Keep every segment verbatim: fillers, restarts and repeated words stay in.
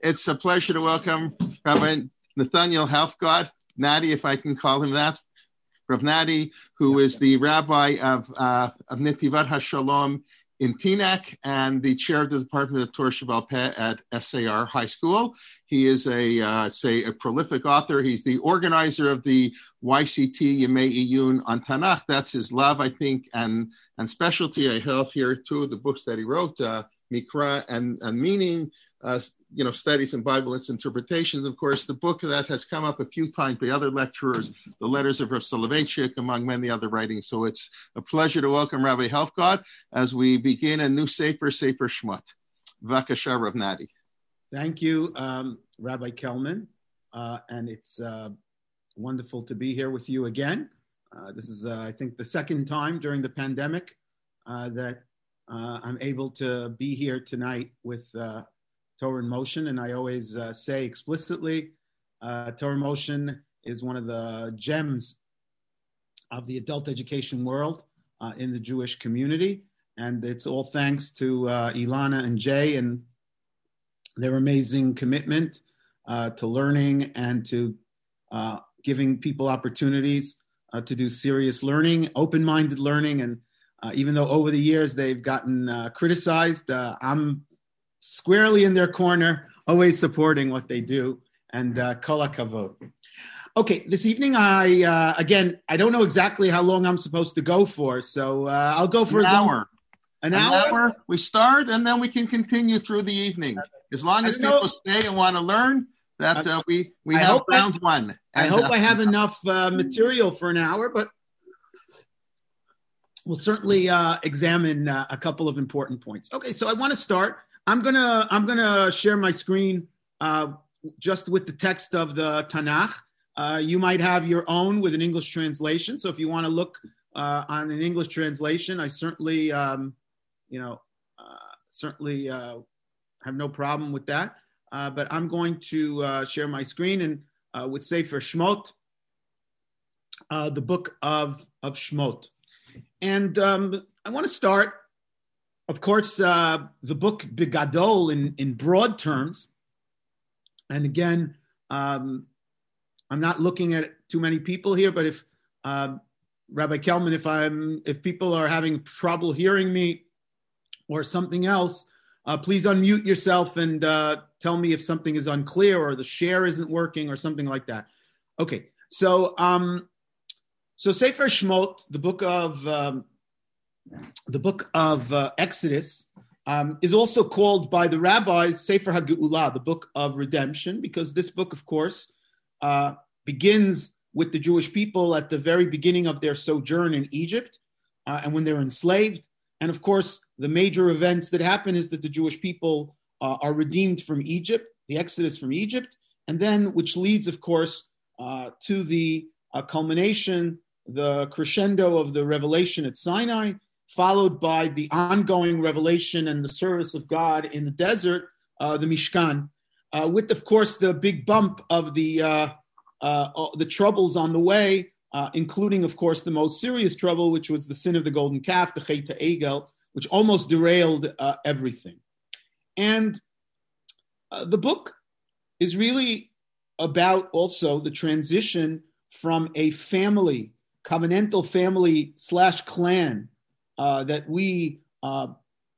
it's a pleasure to welcome Rabbi Nathaniel Helfgott, Nadi, if I can call him that. Rav Nadi, who is the rabbi of, uh, of Netivat HaShalom in Teaneck and the chair of the Department of Torah Sheba'al Peh at S A R High School. He is a, uh, say, a prolific author. He's the organizer of the Y C T Yemei Iyun on Tanakh. That's his love, I think, and, and specialty. I have here two of the books that he wrote, uh, Mikra and, and Meaning, uh, you know, studies in Bible and its interpretations. Of course, the book that has come up a few times by other lecturers, The Letters of Rav Soloveitchik, among many other writings. So it's a pleasure to welcome Rabbi Helfgott as we begin a new Sefer, Sefer Shmot. Vakasha, Rav Nadi. Thank you, um, Rabbi Kelman. Uh, and it's uh, wonderful to be here with you again. Uh, this is, uh, I think, the second time during the pandemic uh, that uh, I'm able to be here tonight with uh, Torah in Motion, and I always uh, say explicitly, uh, Torah in Motion is one of the gems of the adult education world uh, in the Jewish community, and it's all thanks to uh, Ilana and Jay and their amazing commitment uh, to learning and to uh, giving people opportunities uh, to do serious learning, open-minded learning, and uh, even though over the years they've gotten uh, criticized, uh, I'm squarely in their corner, always supporting what they do, and uh, kol hakavod. Okay, this evening, I, uh, again, I don't know exactly how long I'm supposed to go for, so uh, I'll go for an as hour. Long, an, an hour? hour. We start, and then we can continue through the evening. As long as people know. stay and want to learn, that uh, we, we I have round I, one. I and, hope uh, I have enough uh, material for an hour, but we'll certainly uh, examine uh, a couple of important points. Okay, so I want to start. I'm gonna I'm gonna share my screen uh, just with the text of the Tanakh. Uh, you might have your own with an English translation. So if you want to look uh, on an English translation, I certainly um, you know uh, certainly uh, have no problem with that. Uh, but I'm going to uh, share my screen and uh, with Sefer Shmot, uh, the book of of Shmot, and um, I want to start. Of course, uh, the book Bigadol in, in broad terms, and again, um, I'm not looking at too many people here, but if uh, Rabbi Kelman, if I'm if people are having trouble hearing me or something else, uh, please unmute yourself and uh, tell me if something is unclear or the share isn't working or something like that. Okay, so um, so Sefer Shmot, the book of um, The book of uh, Exodus um, is also called by the rabbis Sefer HaGeulah, the book of redemption, because this book, of course, uh, begins with the Jewish people at the very beginning of their sojourn in Egypt uh, and when they're enslaved. And of course, the major events that happen is that the Jewish people uh, are redeemed from Egypt, the Exodus from Egypt, and then which leads, of course, uh, to the uh, culmination, the crescendo of the revelation at Sinai, followed by the ongoing revelation and the service of God in the desert, uh, the Mishkan, uh, with, of course, the big bump of the uh, uh, the troubles on the way, uh, including, of course, the most serious trouble, which was the sin of the golden calf, the Chet HaEgel, which almost derailed uh, everything. And uh, the book is really about also the transition from a family, covenantal family slash clan, Uh, that we uh,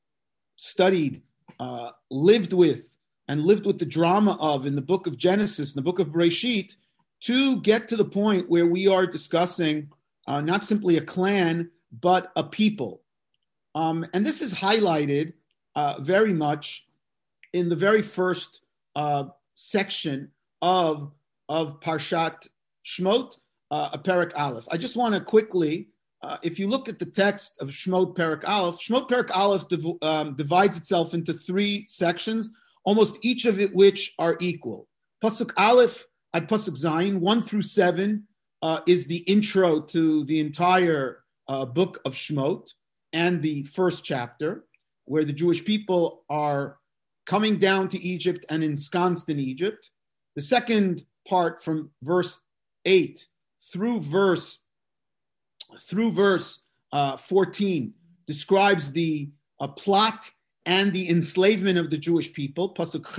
studied, uh, lived with, and lived with the drama of in the book of Genesis, in the book of Bereshit, to get to the point where we are discussing uh, not simply a clan, but a people. Um, and this is highlighted uh, very much in the very first uh, section of, of Parshat Shmot, uh, Perek Aleph. I just want to quickly Uh, if you look at the text of Shmot Perek Aleph, Shmot Perek Aleph div- um, divides itself into three sections, almost each of it which are equal. Pasuk Aleph at Pasuk Zayin, one through seven, uh, is the intro to the entire uh, book of Shmot and the first chapter, where the Jewish people are coming down to Egypt and ensconced in Egypt. The second part from verse eight through verse through verse uh, fourteen describes the uh, plot and the enslavement of the Jewish people. Pasuk Chet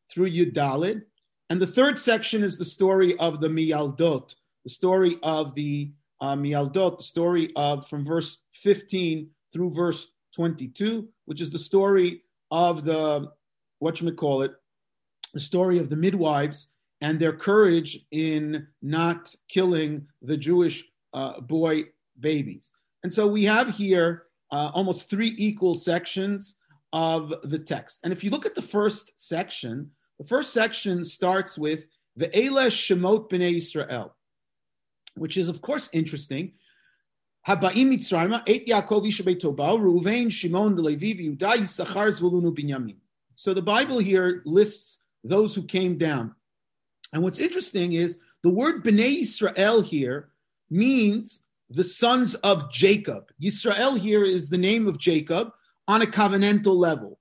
through Yud Daled. And the third section is the story of the Miyaldot, the story of the uh, Miyaldot, the story of from verse fifteen through verse twenty-two, which is the story of the, whatchamacallit, the story of the midwives and their courage in not killing the Jewish uh, boy babies. And so we have here uh, almost three equal sections of the text. And if you look at the first section, the first section starts with Ve'ele Shemot B'nai Yisrael, which is, of course, interesting. Haba'im Mitzrayma, Et Yaakov Isha Beitobal, Reuven, Shimon, Levi, Yehuda, Yisachar, Zvulun, Binyamin. So the Bible here lists those who came down. And what's interesting is the word B'nai Yisrael here means the sons of Jacob. Yisrael here is the name of Jacob on a covenantal level.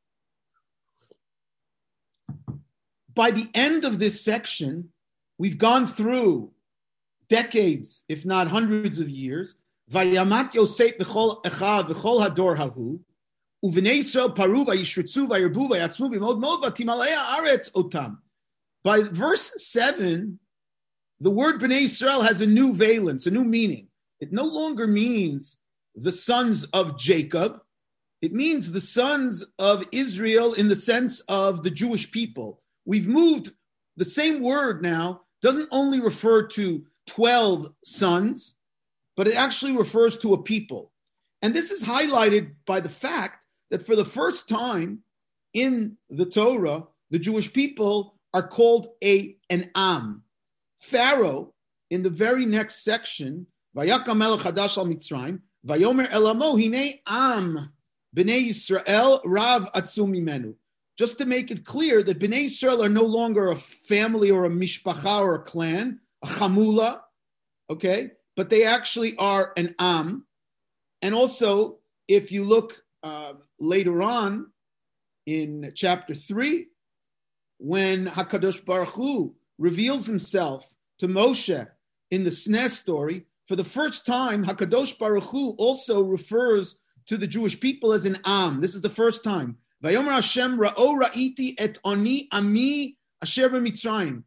By the end of this section, we've gone through decades, if not hundreds of years. Vayamat Yosef v'chol echad v'chol hador hahu, u'v'nei Yisrael paru v'yishritzu v'yirbu v'yatzmu v'mod mod v'timalea aretz otam. By verse seven, the word B'nai Yisrael has a new valence, a new meaning. It no longer means the sons of Jacob. It means the sons of Israel in the sense of the Jewish people. We've moved, the same word now doesn't only refer to twelve sons, but it actually refers to a people. And this is highlighted by the fact that for the first time in the Torah, the Jewish people are called a, an Am. Pharaoh, in the very next section, Vayakam melech hadash al Mitzrayim, Vayomer elamo hinei Am, B'nai Yisrael rav atzum mimenu. Just to make it clear that B'nai Yisrael are no longer a family or a mishpacha or a clan, a chamula, okay? But they actually are an Am. And also, if you look uh, later on in chapter three, when HaKadosh Baruch Hu reveals himself to Moshe in the S N E S story, for the first time, HaKadosh Baruch Hu also refers to the Jewish people as an Am. This is the first time. Vayomer Hashem ra'o ra'iti et oni ami asher b'Mitzrayim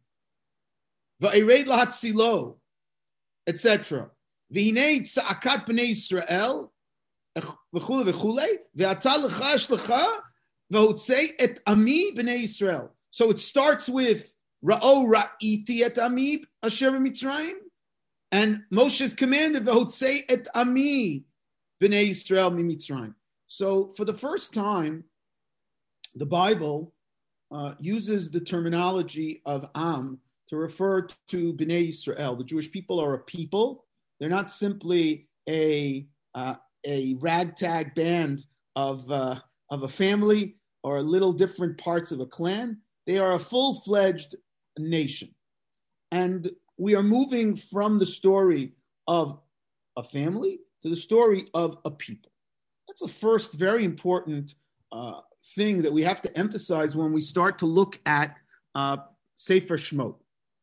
va'ered lahatzilo, et cetera. V'hinei tza'akat b'nei Yisrael v'chule v'chule ve'ata lecha shlecha v'hotzei et ami b'nei Yisrael. So it starts with Ra'o ra'iti et ami asher b'Mitzrayim, and Moshe is commanded v'hotzei et ami b'nei Yisrael miMitzrayim. So for the first time, the Bible uh, uses the terminology of Am to refer to B'nai Yisrael. The Jewish people are a people. They're not simply a uh, a ragtag band of uh, of a family or little different parts of a clan. They are a full-fledged nation. And we are moving from the story of a family to the story of a people. That's a first very important uh, thing that we have to emphasize when we start to look at uh, Sefer Shemot.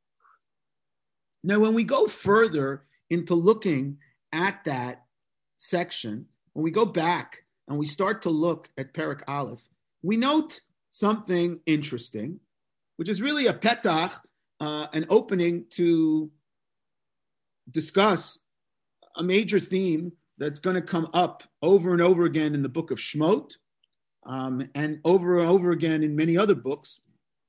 Now, when we go further into looking at that section, when we go back and we start to look at Perek Aleph, we note something interesting, which is really a petach, uh, an opening to discuss a major theme that's going to come up over and over again in the book of Shemot, um, and over and over again in many other books.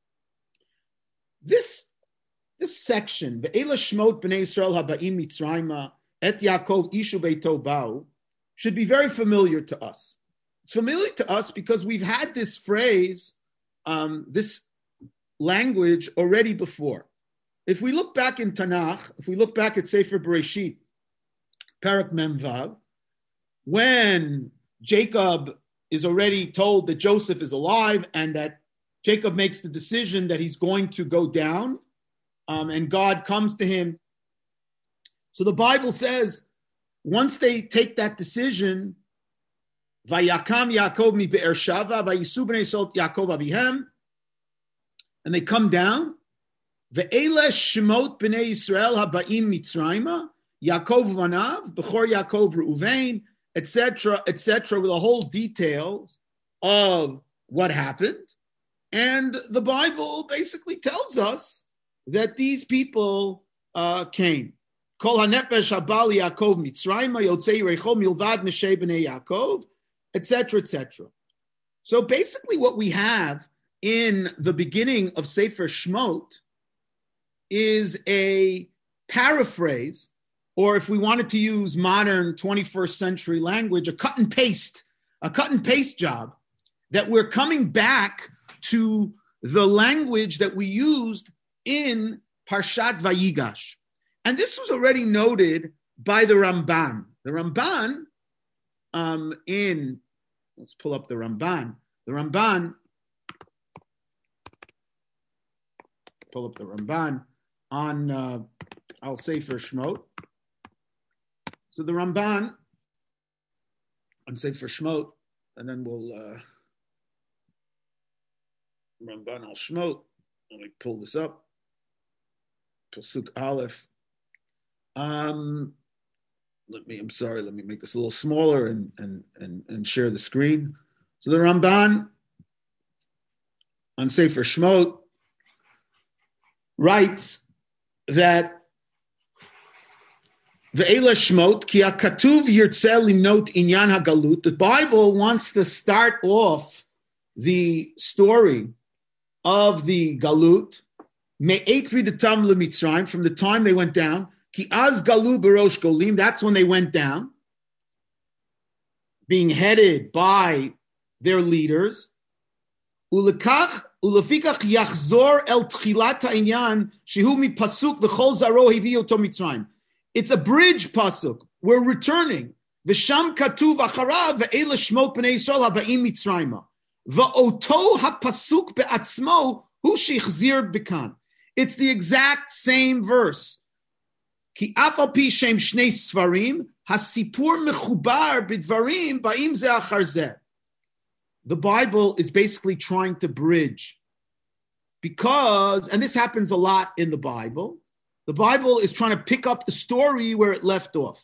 This, this section, Ve'ela Shemot B'nai Yisrael Haba'im Mitzrayma Et Yaakov Ishu Beito Ba'u, should be very familiar to us. It's familiar to us because we've had this phrase, um, this language already before. If we look back in Tanakh, if we look back at Sefer Bereshit, Perek Mem Vav, when Jacob is already told that Joseph is alive and that Jacob makes the decision that he's going to go down, um, and God comes to him. So the Bible says, once they take that decision, Vayakam Yaakov mi Be'er Shava, Vayisu b'nei Yisrael Yaakov avihem, and they come down. Ve'ele Shemot b'nei Yisrael haba'im Mitzrayma, Yaakov vanav, Bechor Yaakov Reuven, et cetera, et cetera, with the whole details of what happened. And the Bible basically tells us that these people uh, came. Kol hanefesh habal Yaakov Mitzrayim yotzei Yerecho milvad Moshe b'nei Yaakov, et cetera, et cetera. So basically what we have in the beginning of Sefer Shmot is a paraphrase, or if we wanted to use modern twenty-first century language, a cut and paste, a cut and paste job, that we're coming back to the language that we used in Parshat Vayigash. And this was already noted by the Ramban. The Ramban um, in, let's pull up the Ramban. The Ramban, pull up the Ramban on, uh, I'll say for Shmot. So the Ramban, on Sefer Shmot, and then we'll, uh, Ramban al Shmot, let me pull this up. Pasuk Aleph. Um, let me, I'm sorry, let me make this a little smaller and, and, and, and share the screen. So the Ramban on Sefer Shmot writes that Ve'ela Shmot ki hakatuv yirtzeh limnot inyan hagalut. The Bible wants to start off the story of the galut me'et ridatam leMitzrayim, from the time they went down. Ki az galu berosh golim, that's when they went down, being headed by their leaders. Ulekach ulefikach yachzor el tchilat ha'inyan shehu mipasuk v'chol zaro hevi oto Mitzrayim. It's a bridge pasuk. We're returning. V'sham katuv acharav ve'ela shmot b'nei Yisrael haba'im Mitzrayim. V'oto ha'pasuk be'atzmo hu shechzir b'kan. It's the exact same verse. Ki af al pi shem shnei sfarim hasipur mechubar b'dvarim ba'im ze achar zeh. The Bible is basically trying to bridge, because, and this happens a lot in the Bible, the Bible is trying to pick up the story where it left off.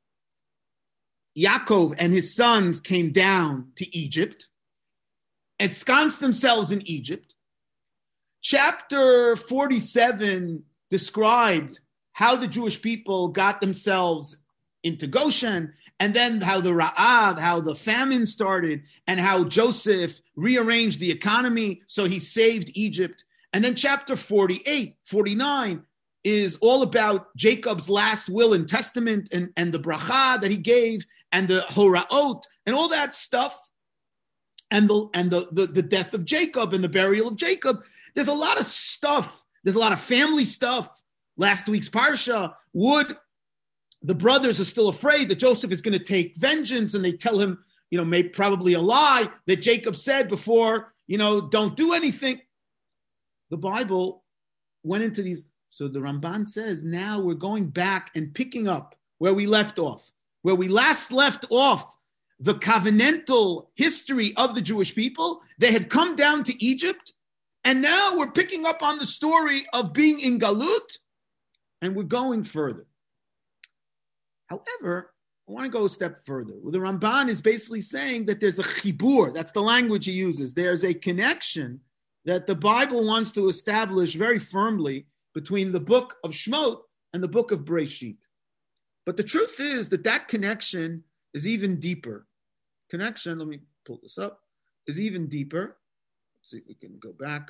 Yaakov and his sons came down to Egypt, ensconced themselves in Egypt. Chapter forty-seven described how the Jewish people got themselves into Goshen, and then how the Ra'av, how the famine started, and how Joseph rearranged the economy so he saved Egypt. And then chapter forty-eight, forty-nine is all about Jacob's last will and testament, and, and the bracha that he gave, and the horaot, and all that stuff, and the and the, the, the death of Jacob and the burial of Jacob. There's a lot of stuff. There's a lot of family stuff. Last week's Parsha, would the brothers are still afraid that Joseph is going to take vengeance, and they tell him, you know, maybe probably a lie that Jacob said before, you know, don't do anything. The Bible went into these. So the Ramban says, now we're going back and picking up where we left off, where we last left off the covenantal history of the Jewish people. They had come down to Egypt, and now we're picking up on the story of being in Galut, and we're going further. However, I want to go a step further. Well, the Ramban is basically saying that there's a chibur. That's the language he uses. There's a connection that the Bible wants to establish very firmly between the book of Shmot and the book of Breshit. But the truth is that that connection is even deeper. Connection, let me pull this up, is even deeper. Let's see if we can go back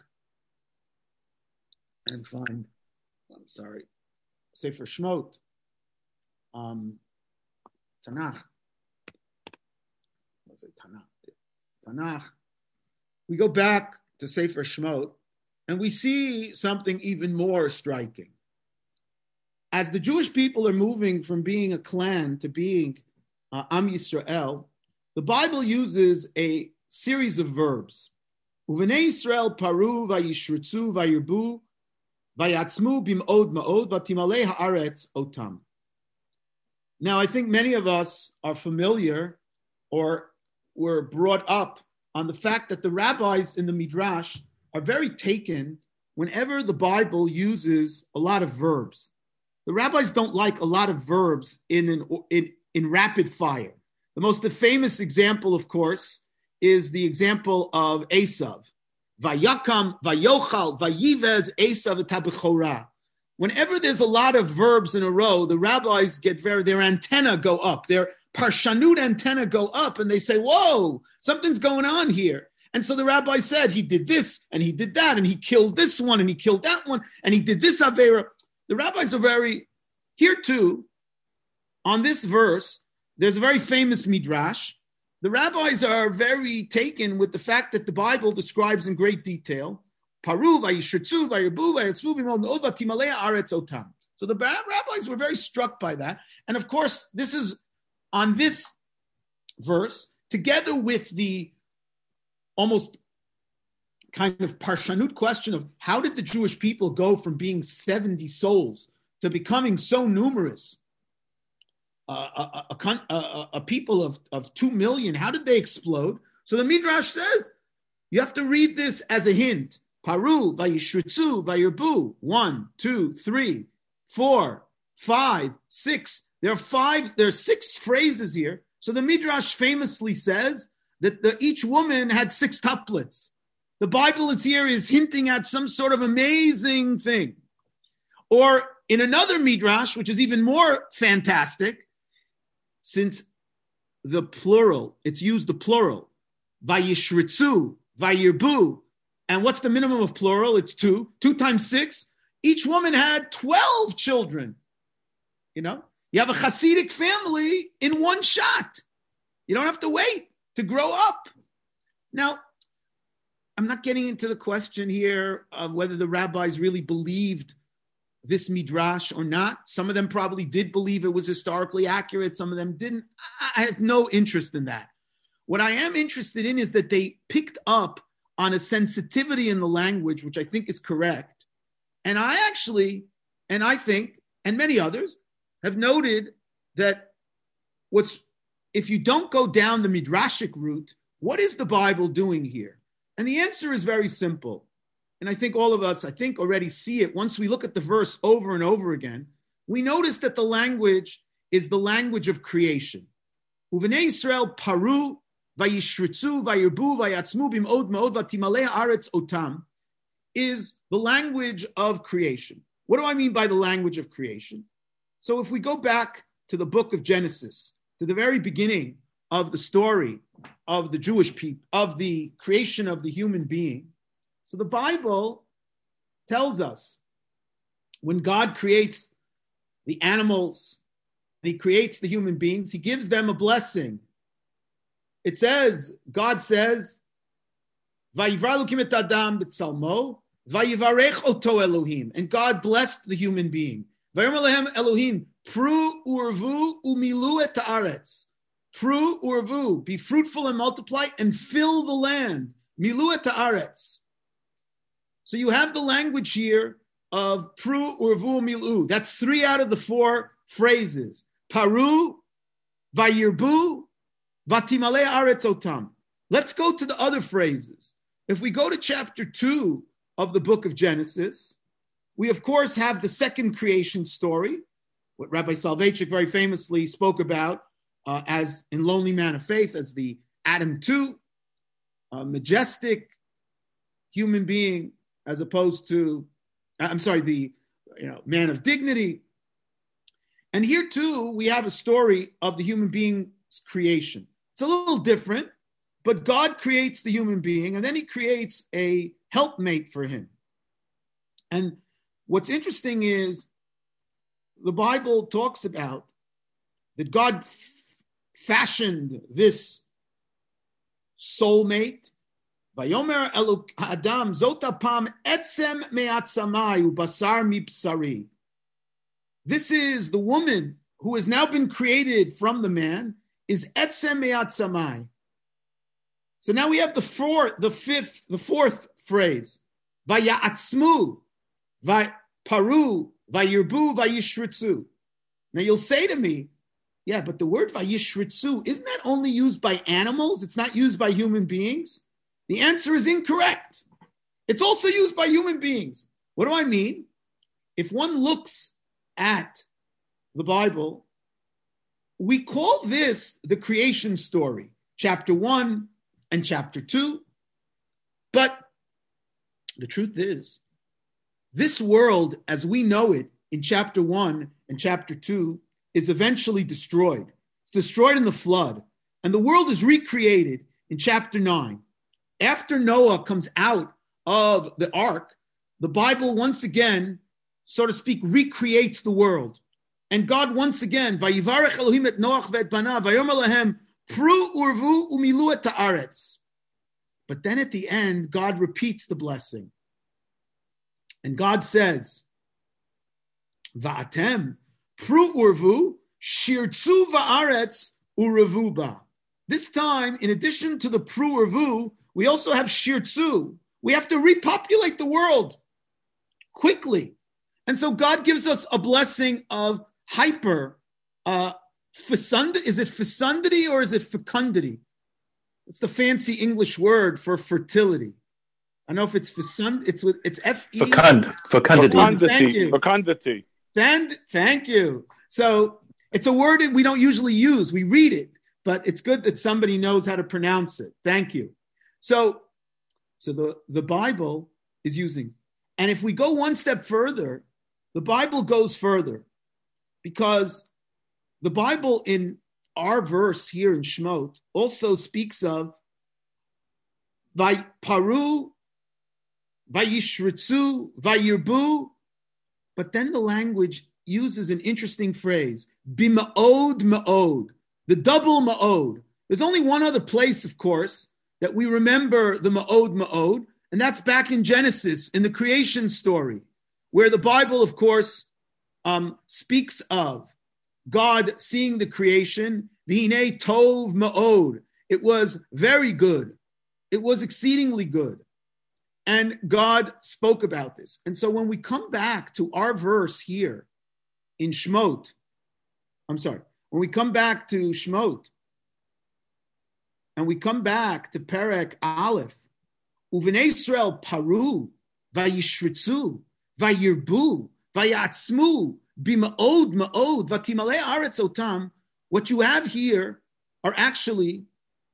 and find, I'm sorry, Sefer Shmot. Um, Tanakh. Let's say Tanakh. Tanakh. We go back to Sefer Shmot, and we see something even more striking. As the Jewish people are moving from being a clan to being uh, Am Yisrael, the Bible uses a series of verbs. Uvenei Yisrael paru vayishrutzu vayirbu vayatzmu bim'od ma'od vatimalei haaretz otam. Now, I think many of us are familiar or were brought up on the fact that the rabbis in the Midrash are very taken whenever the Bible uses a lot of verbs. The rabbis don't like a lot of verbs in, an, in, in rapid fire. The most famous example, of course, is the example of Esav. vayakam, vayochal, vayivez, esav, tabechora. Whenever there's a lot of verbs in a row, the rabbis get very, their antenna go up, their parshanut antenna go up, and they say, whoa, something's going on here. And so the rabbi said, he did this, and he did that, and he killed this one, and he killed that one, and he did this avera. The rabbis are very, here too, on this verse, there's a very famous midrash. The rabbis are very taken with the fact that the Bible describes in great detail, Paru, vayishritzu, vayirbu, vayatzmu, b'mod me'od, vatimalei haaretz otam. So the rabbis were very struck by that. And of course, this is on this verse, together with the almost kind of parshanut question of how did the Jewish people go from being seventy souls to becoming so numerous, uh, a, a, a, a people of, of two million, how did they explode? So the Midrash says, you have to read this as a hint. Paru, vayishritzu, vayirbu, one, two, three, four, five, six. There are five, there are six phrases here. So the Midrash famously says that the, each woman had six tuplets. The Bible is here is hinting at some sort of amazing thing. Or in another Midrash, which is even more fantastic, since the plural, it's used the plural, vayishritzu, vayirbu, and what's the minimum of plural? It's two. Two times six. Each woman had twelve children. You know, you have a Hasidic family in one shot. You don't have to wait to grow up. Now, I'm not getting into the question here of whether the rabbis really believed this midrash or not. Some of them probably did believe it was historically accurate. Some of them didn't. I have no interest in that. What I am interested in is that they picked up on a sensitivity in the language, which I think is correct. And I actually, and I think, and many others, have noted that what's, if you don't go down the midrashic route, what is the Bible doing here? And the answer is very simple. And I think all of us, I think, already see it. Once we look at the verse over and over again, we notice that the language is the language of creation. Uvenei Yisrael paru, vayishritzu, vayirbu, vayatzmu, bim'od ma'od, vatimalei haaretz otam, is the language of creation. What do I mean by the language of creation? So if we go back to the book of Genesis, to the very beginning of the story of the Jewish people, of the creation of the human being. So the Bible tells us when God creates the animals and he creates the human beings, he gives them a blessing. It says, God says, Vayivra Elokim et Adam b'tzalmo, Vayivarech oto Elohim, and God blessed the human being. Vayomer lehem Elohim, pru urvu umilu et haaretz. Pru urvu, be fruitful and multiply and fill the land. Milu et haaretz. So you have the language here of pru urvu milu. That's three out of the four phrases. Paru, vayirbu, vatimale haaretz otam. Let's go to the other phrases. If we go to chapter two of the book of Genesis, we of course have the second creation story, what Rabbi Soloveitchik very famously spoke about uh, as in Lonely Man of Faith, as the Adam two, a majestic human being, as opposed to, I'm sorry, the you know man of dignity. And here too, we have a story of the human being's creation. It's a little different, but God creates the human being, and then he creates a helpmate for him. And what's interesting is the Bible talks about that God f- fashioned this soulmate. Vayomer Elok Adam Zotapam Etzem Me'atzamai Ubasar Mipsari. This is the woman who has now been created from the man, is Etzem Me'atzamai. So now we have the fourth, the fifth, the fourth phrase. Vaya'atzmu, Paru, Vayirbu, Vayishritzu. Now you'll say to me, yeah, but the word Vayishritzu, isn't that only used by animals? It's not used by human beings? The answer is incorrect. It's also used by human beings. What do I mean? If one looks at the Bible, we call this the creation story, chapter one and chapter two. But The truth is, this world as we know it in chapter one and chapter two is eventually destroyed. It's destroyed in the flood. And the world is recreated in chapter nine. After Noah comes out of the ark, the Bible once again, so to speak, recreates the world. And God once again, Vayivarech Elohim et Noach ve'et banav, vayomer lahem, pru urvu umilu et haaretz. But then at the end, God repeats the blessing. And God says, Va'atem, pru urvu, shirtzu va'aretz urevu ba. This time, in addition to the pru urvu, we also have shirtzu. We have to repopulate the world quickly. And so God gives us a blessing of hyper, uh, fecund- is it fecundity or is it fecundity? It's the fancy English word for fertility. I don't know if it's fecund, it's with, it's F E. Fecund, fecundity. Thank you. Fecundity. Thank, thank you. So it's a word that we don't usually use. We read it, but it's good that somebody knows how to pronounce it. Thank you. So, so the, the Bible is using, and if we go one step further, the Bible goes further, because the Bible in our verse here in Shemot also speaks of Vayparu, Vayishritzu, Vayirbu, but then the language uses an interesting phrase, Bima'od ma'od, the double ma'od. There's only one other place, of course, that we remember the ma'od ma'od, and that's back in Genesis, in the creation story, where the Bible, of course, um, speaks of God seeing the creation, V'hinei tov ma'od. It was very good. It was exceedingly good. And God spoke about this. And so when we come back to our verse here in Shemot, I'm sorry, when we come back to Shemot, and we come back to Perek Aleph, Uvnei Israel paru, vayishritzu, vayirbu, vayatzmu, bima'od ma'od, vatimale aretz otam. What you have here are actually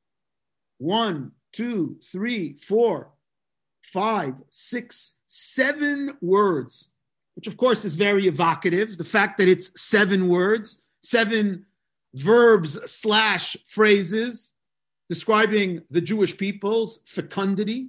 one, two, three, four, five, six, seven words, which of course is very evocative. The fact that it's seven words, seven verbs slash phrases describing the Jewish people's fecundity.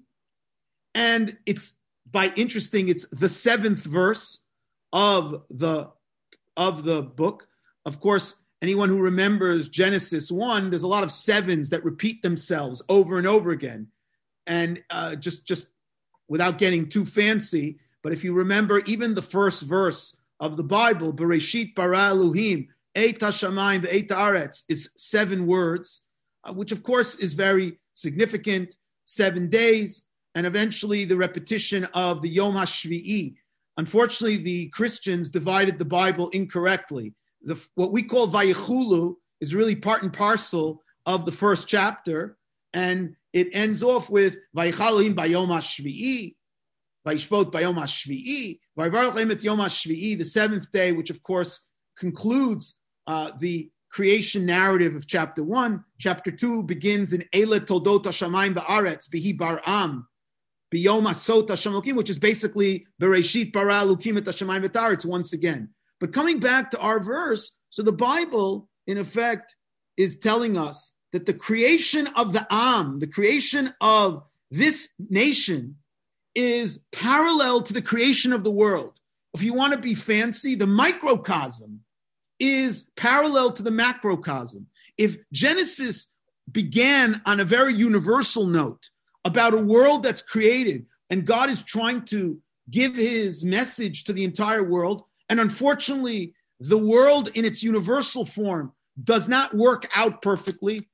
And it's, by interesting, it's the seventh verse of the, of the book. Of course, anyone who remembers Genesis one, there's a lot of sevens that repeat themselves over and over again. And uh, just, just without getting too fancy, but if you remember even the first verse of the Bible, Bereshit bara Elohim, Eit hashamayim ve'eit haaretz, is seven words, uh, which of course is very significant, seven days, and eventually the repetition of the Yom HaShvi'i. Unfortunately, the Christians divided the Bible incorrectly. The, what we call Vayichulu is really part and parcel of the first chapter, and it ends off with Vayichalim Bayom HaShvi'i, Vayishpot Bayom HaShvi'i, Vayivarach Lahem et Yom HaShvi'i, the seventh day, which of course concludes uh, the creation narrative of chapter one. Chapter two begins in Eile Toldot HaShamayim Ba'aretz, Bihi Bar'am, Biyom Asot Hashem Elokim, which is basically Bereshit Bara Elokim et Hashemayim et Haaretz once again. But coming back to our verse, so the Bible, in effect, is telling us that the creation of the Am, the creation of this nation, is parallel to the creation of the world. If you want to be fancy, the microcosm is parallel to the macrocosm. If Genesis began on a very universal note about a world that's created, and God is trying to give his message to the entire world, and unfortunately, the world in its universal form does not work out perfectly.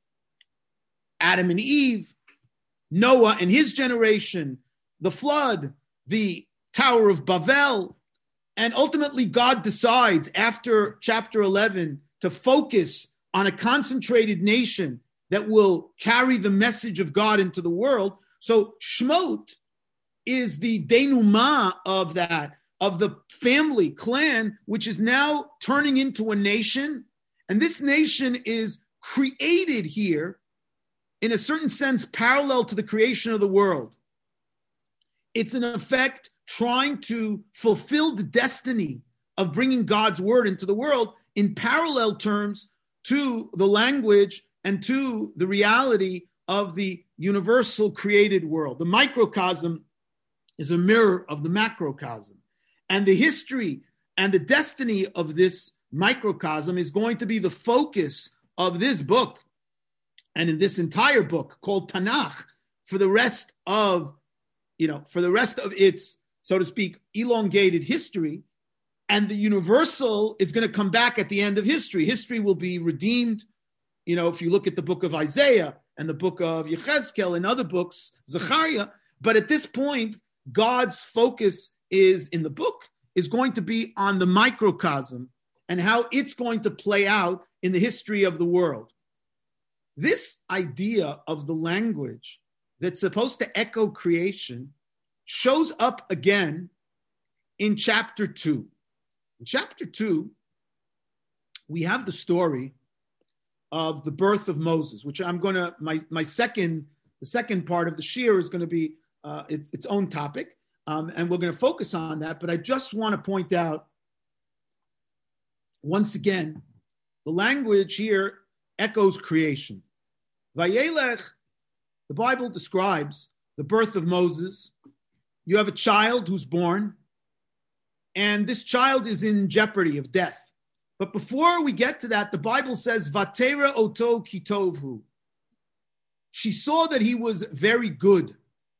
Adam and Eve, Noah and his generation, the flood, the Tower of Babel, and ultimately God decides after chapter eleven to focus on a concentrated nation that will carry the message of God into the world. So Shemot is the denouement of that, of the family clan, which is now turning into a nation. And this nation is created here in a certain sense parallel to the creation of the world. It's in effect trying to fulfill the destiny of bringing God's word into the world in parallel terms to the language and to the reality of the universal created world. The microcosm is a mirror of the macrocosm. And the history and the destiny of this microcosm is going to be the focus of this book and in this entire book called Tanakh for the rest of, you know, for the rest of its, so to speak, elongated history. And the universal is going to come back at the end of history. History will be redeemed. You know, if you look at the book of Isaiah and the book of Yechezkel and other books, Zechariah, but at this point, God's focus is in the book is going to be on the microcosm and how it's going to play out in the history of the world. This idea of the language that's supposed to echo creation shows up again in chapter two. In chapter two, we have the story of the birth of Moses, which I'm going to, my, my second, the second part of the shir is going to be uh, its, its own topic. Um, and we're going to focus on that. But I just want to point out, once again, the language here echoes creation. Vayelech, the Bible describes the birth of Moses. You have a child who's born, and this child is in jeopardy of death. But before we get to that, the Bible says, Vatera oto kitovhu. She saw that he was very good.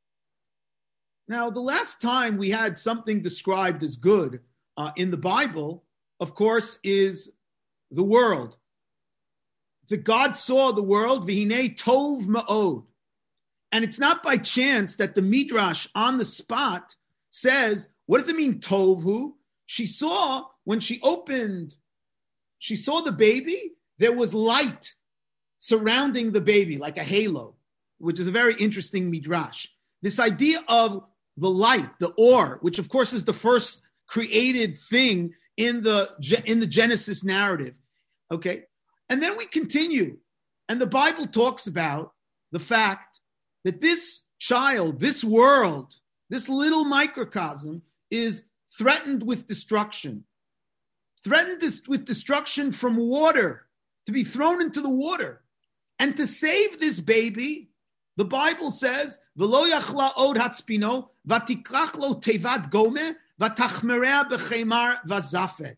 Now, the last time we had something described as good uh, in the Bible, of course, is the world. That God saw the world, v'hinei tov ma'od. And it's not by chance that the Midrash on the spot says, what does it mean, tovhu? She saw, when she opened, she saw the baby, there was light surrounding the baby, like a halo, which is a very interesting Midrash. This idea of the light, the or, which of course is the first created thing in the, in the Genesis narrative, okay? And then we continue, and the Bible talks about the fact that this child, this world, this little microcosm is threatened with destruction. Threatened with destruction from water, to be thrown into the water. And to save this baby, the Bible says, "V'lo yachla od hatspino, v'tikrach lo tevat gome, v'tachmerea b'cheimar v'zafet,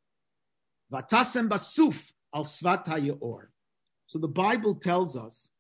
v'tasem basuf al svat hayeor." So the Bible tells us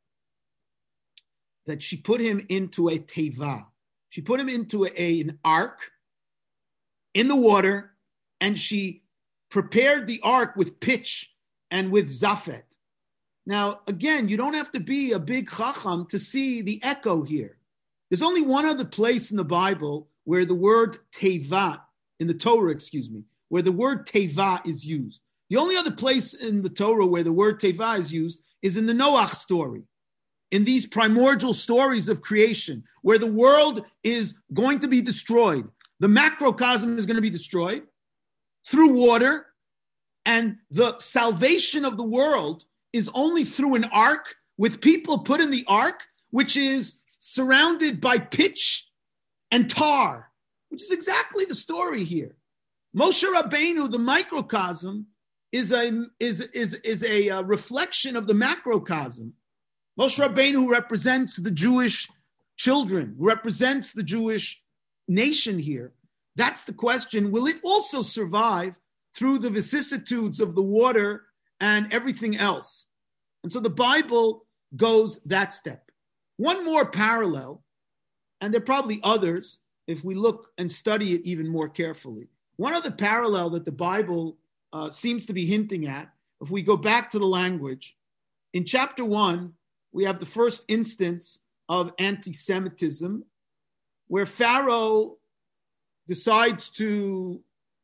that she put him into a teva. She put him into a, an ark in the water, and she prepared the ark with pitch and with zafet. Now, again, you don't have to be a big chacham to see the echo here. There's only one other place in the Bible where the word teva, in the Torah, excuse me, where the word teva is used. The only other place in the Torah where the word teva is used is in the Noach story, in these primordial stories of creation, where the world is going to be destroyed. The macrocosm is going to be destroyed through water, and the salvation of the world is only through an ark with people put in the ark, which is surrounded by pitch and tar, which is exactly the story here. Moshe Rabbeinu, the microcosm, is a, is, is, is a, a reflection of the macrocosm. Moshe Rabbeinu, who represents the Jewish children, who represents the Jewish nation here. That's the question. Will it also survive through the vicissitudes of the water and everything else? And so the Bible goes that step. One more parallel, and there are probably others if we look and study it even more carefully. One other parallel that the Bible uh, seems to be hinting at, if we go back to the language, in chapter one, we have the first instance of anti-Semitism, where Pharaoh decides to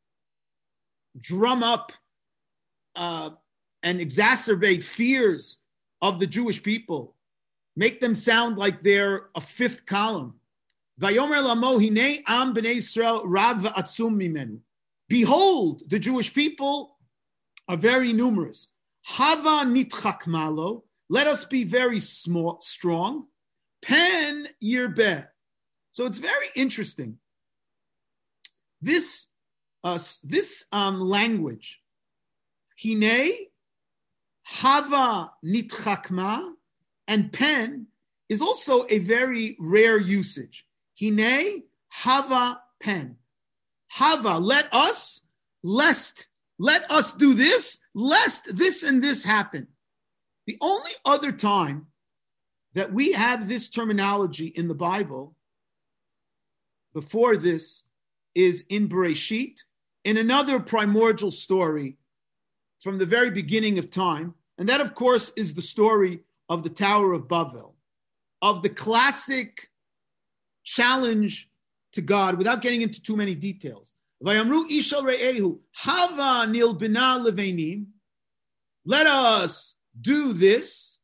drum up uh, and exacerbate fears of the Jewish people, make them sound like they're a fifth column. Vayomer lamo hinei am b'nei Yisrael rav v'atzum mimenu. Behold, the Jewish people are very numerous. Hava nitchak malo. Let us be very small, strong. Pen yirbeh, So it's very interesting. This, uh, this um, language, Hine, Hava Nitchakma, and pen is also a very rare usage. Hine, Hava, pen. Hava, let us, lest, let us do this, lest this and this happen. The only other time that we have this terminology in the Bible before this is in Bereshit, in another primordial story from the very beginning of time. And that, of course, is the story of the Tower of Babel, of the classic challenge to God, without getting into too many details. Vayamru ishal re'ehu, hava nilbina leveinim, let us do this.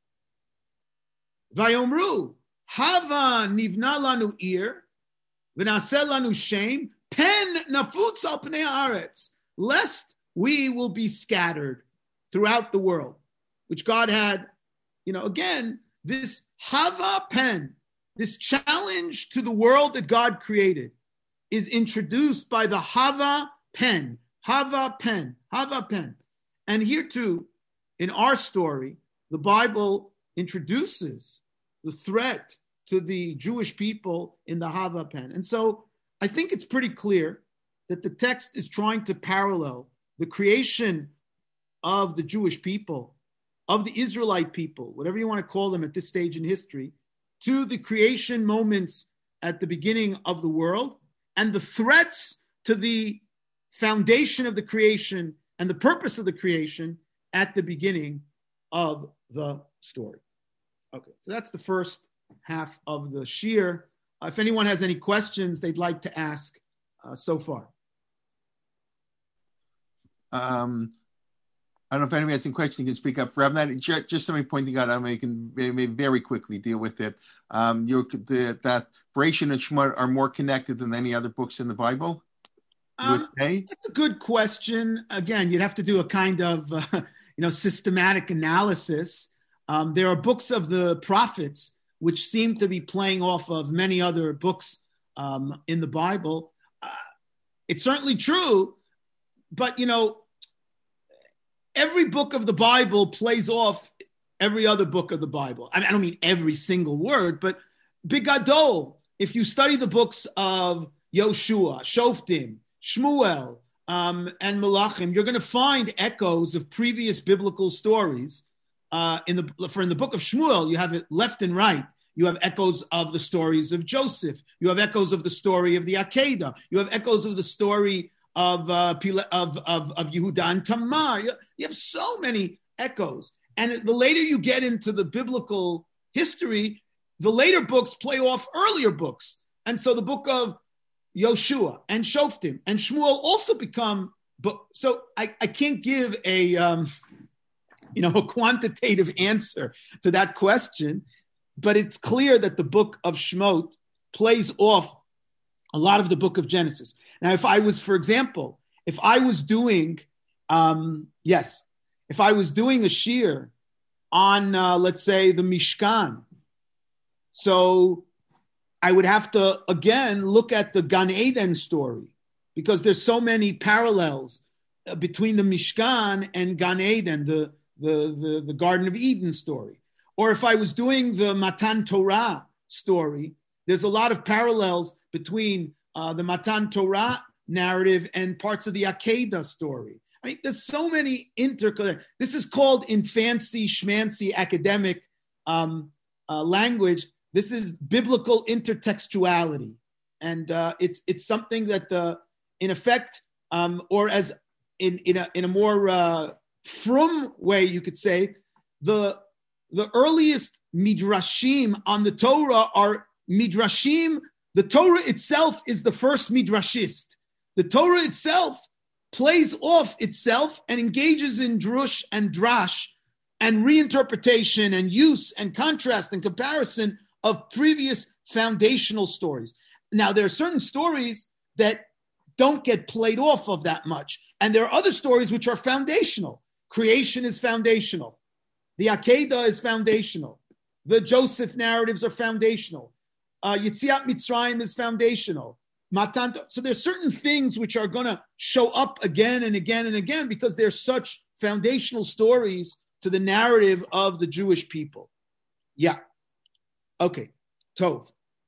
Vayomru, hava nivna lanu ir, v'naseh lanu shem, pen nafutz al pnei haaretz, lest we will be scattered throughout the world, which God had, you know, again, this hava pen, this challenge to the world that God created is introduced by the hava pen, hava pen, hava pen. And here too, in our story, the Bible introduces the threat to the Jewish people in the hava pen. And so I think it's pretty clear that the text is trying to parallel the creation of the Jewish people, of the Israelite people, whatever you want to call them at this stage in history, to the creation moments at the beginning of the world and the threats to the foundation of the creation and the purpose of the creation at the beginning of the story. Okay, so that's the first half of the shir. Uh, if anyone has any questions they'd like to ask uh, so far. Um, I don't know if anyone has any questions, you can speak up. For Rav, just, just somebody pointing out, I mean, you can maybe very quickly deal with it. Um, you're, the, that Bereshit and Shemot are more connected than any other books in the Bible? Um, that's a good question. Again, you'd have to do a kind of, uh, you know, systematic analysis. Um, there are books of the prophets which seem to be playing off of many other books um, in the Bible. Uh, it's certainly true, but, you know, every book of the Bible plays off every other book of the Bible. I mean, I don't mean every single word, but Bigadol, if you study the books of Yoshua, Shoftim, Shmuel, um, and Malachim, you're going to find echoes of previous biblical stories. Uh, in the for in the book of Shmuel, you have it left and right. You have echoes of the stories of Joseph. You have echoes of the story of the Akedah. You have echoes of the story of uh, of, of of Yehuda and Tamar. You, you have so many echoes. And the later you get into the biblical history, the later books play off earlier books. And so the book of Yoshua and Shoftim and Shmuel also become book. So I, I can't give a um, you know a quantitative answer to that question, but it's clear that the book of Shemot plays off a lot of the book of Genesis. Now, if I was, for example, if I was doing, um, yes, if I was doing a shir on, uh, let's say, the Mishkan, so I would have to, again, look at the Gan Eden story, because there's so many parallels uh, between the Mishkan and Gan Eden, the, the, the, the Garden of Eden story. Or if I was doing the Matan Torah story, there's a lot of parallels between uh, the Matan Torah narrative and parts of the Akedah story. I mean, there's so many interconnected. This is called, in fancy, schmancy academic um, uh, language, this is biblical intertextuality. And uh, it's it's something that, the, in effect, um, or as in, in, a, in a more uh, frum way, you could say, the, the earliest midrashim on the Torah are midrashim. The Torah itself is the first midrashist. The Torah itself plays off itself and engages in drush and drash and reinterpretation and use and contrast and comparison of previous foundational stories. Now, there are certain stories that don't get played off of that much. And there are other stories which are foundational. Creation is foundational. The Akedah is foundational. The Joseph narratives are foundational. Uh, Yetziat Mitzrayim is foundational. Matan, so there's certain things which are going to show up again and again and again because they're such foundational stories to the narrative of the Jewish people. Yeah. Okay. Tov.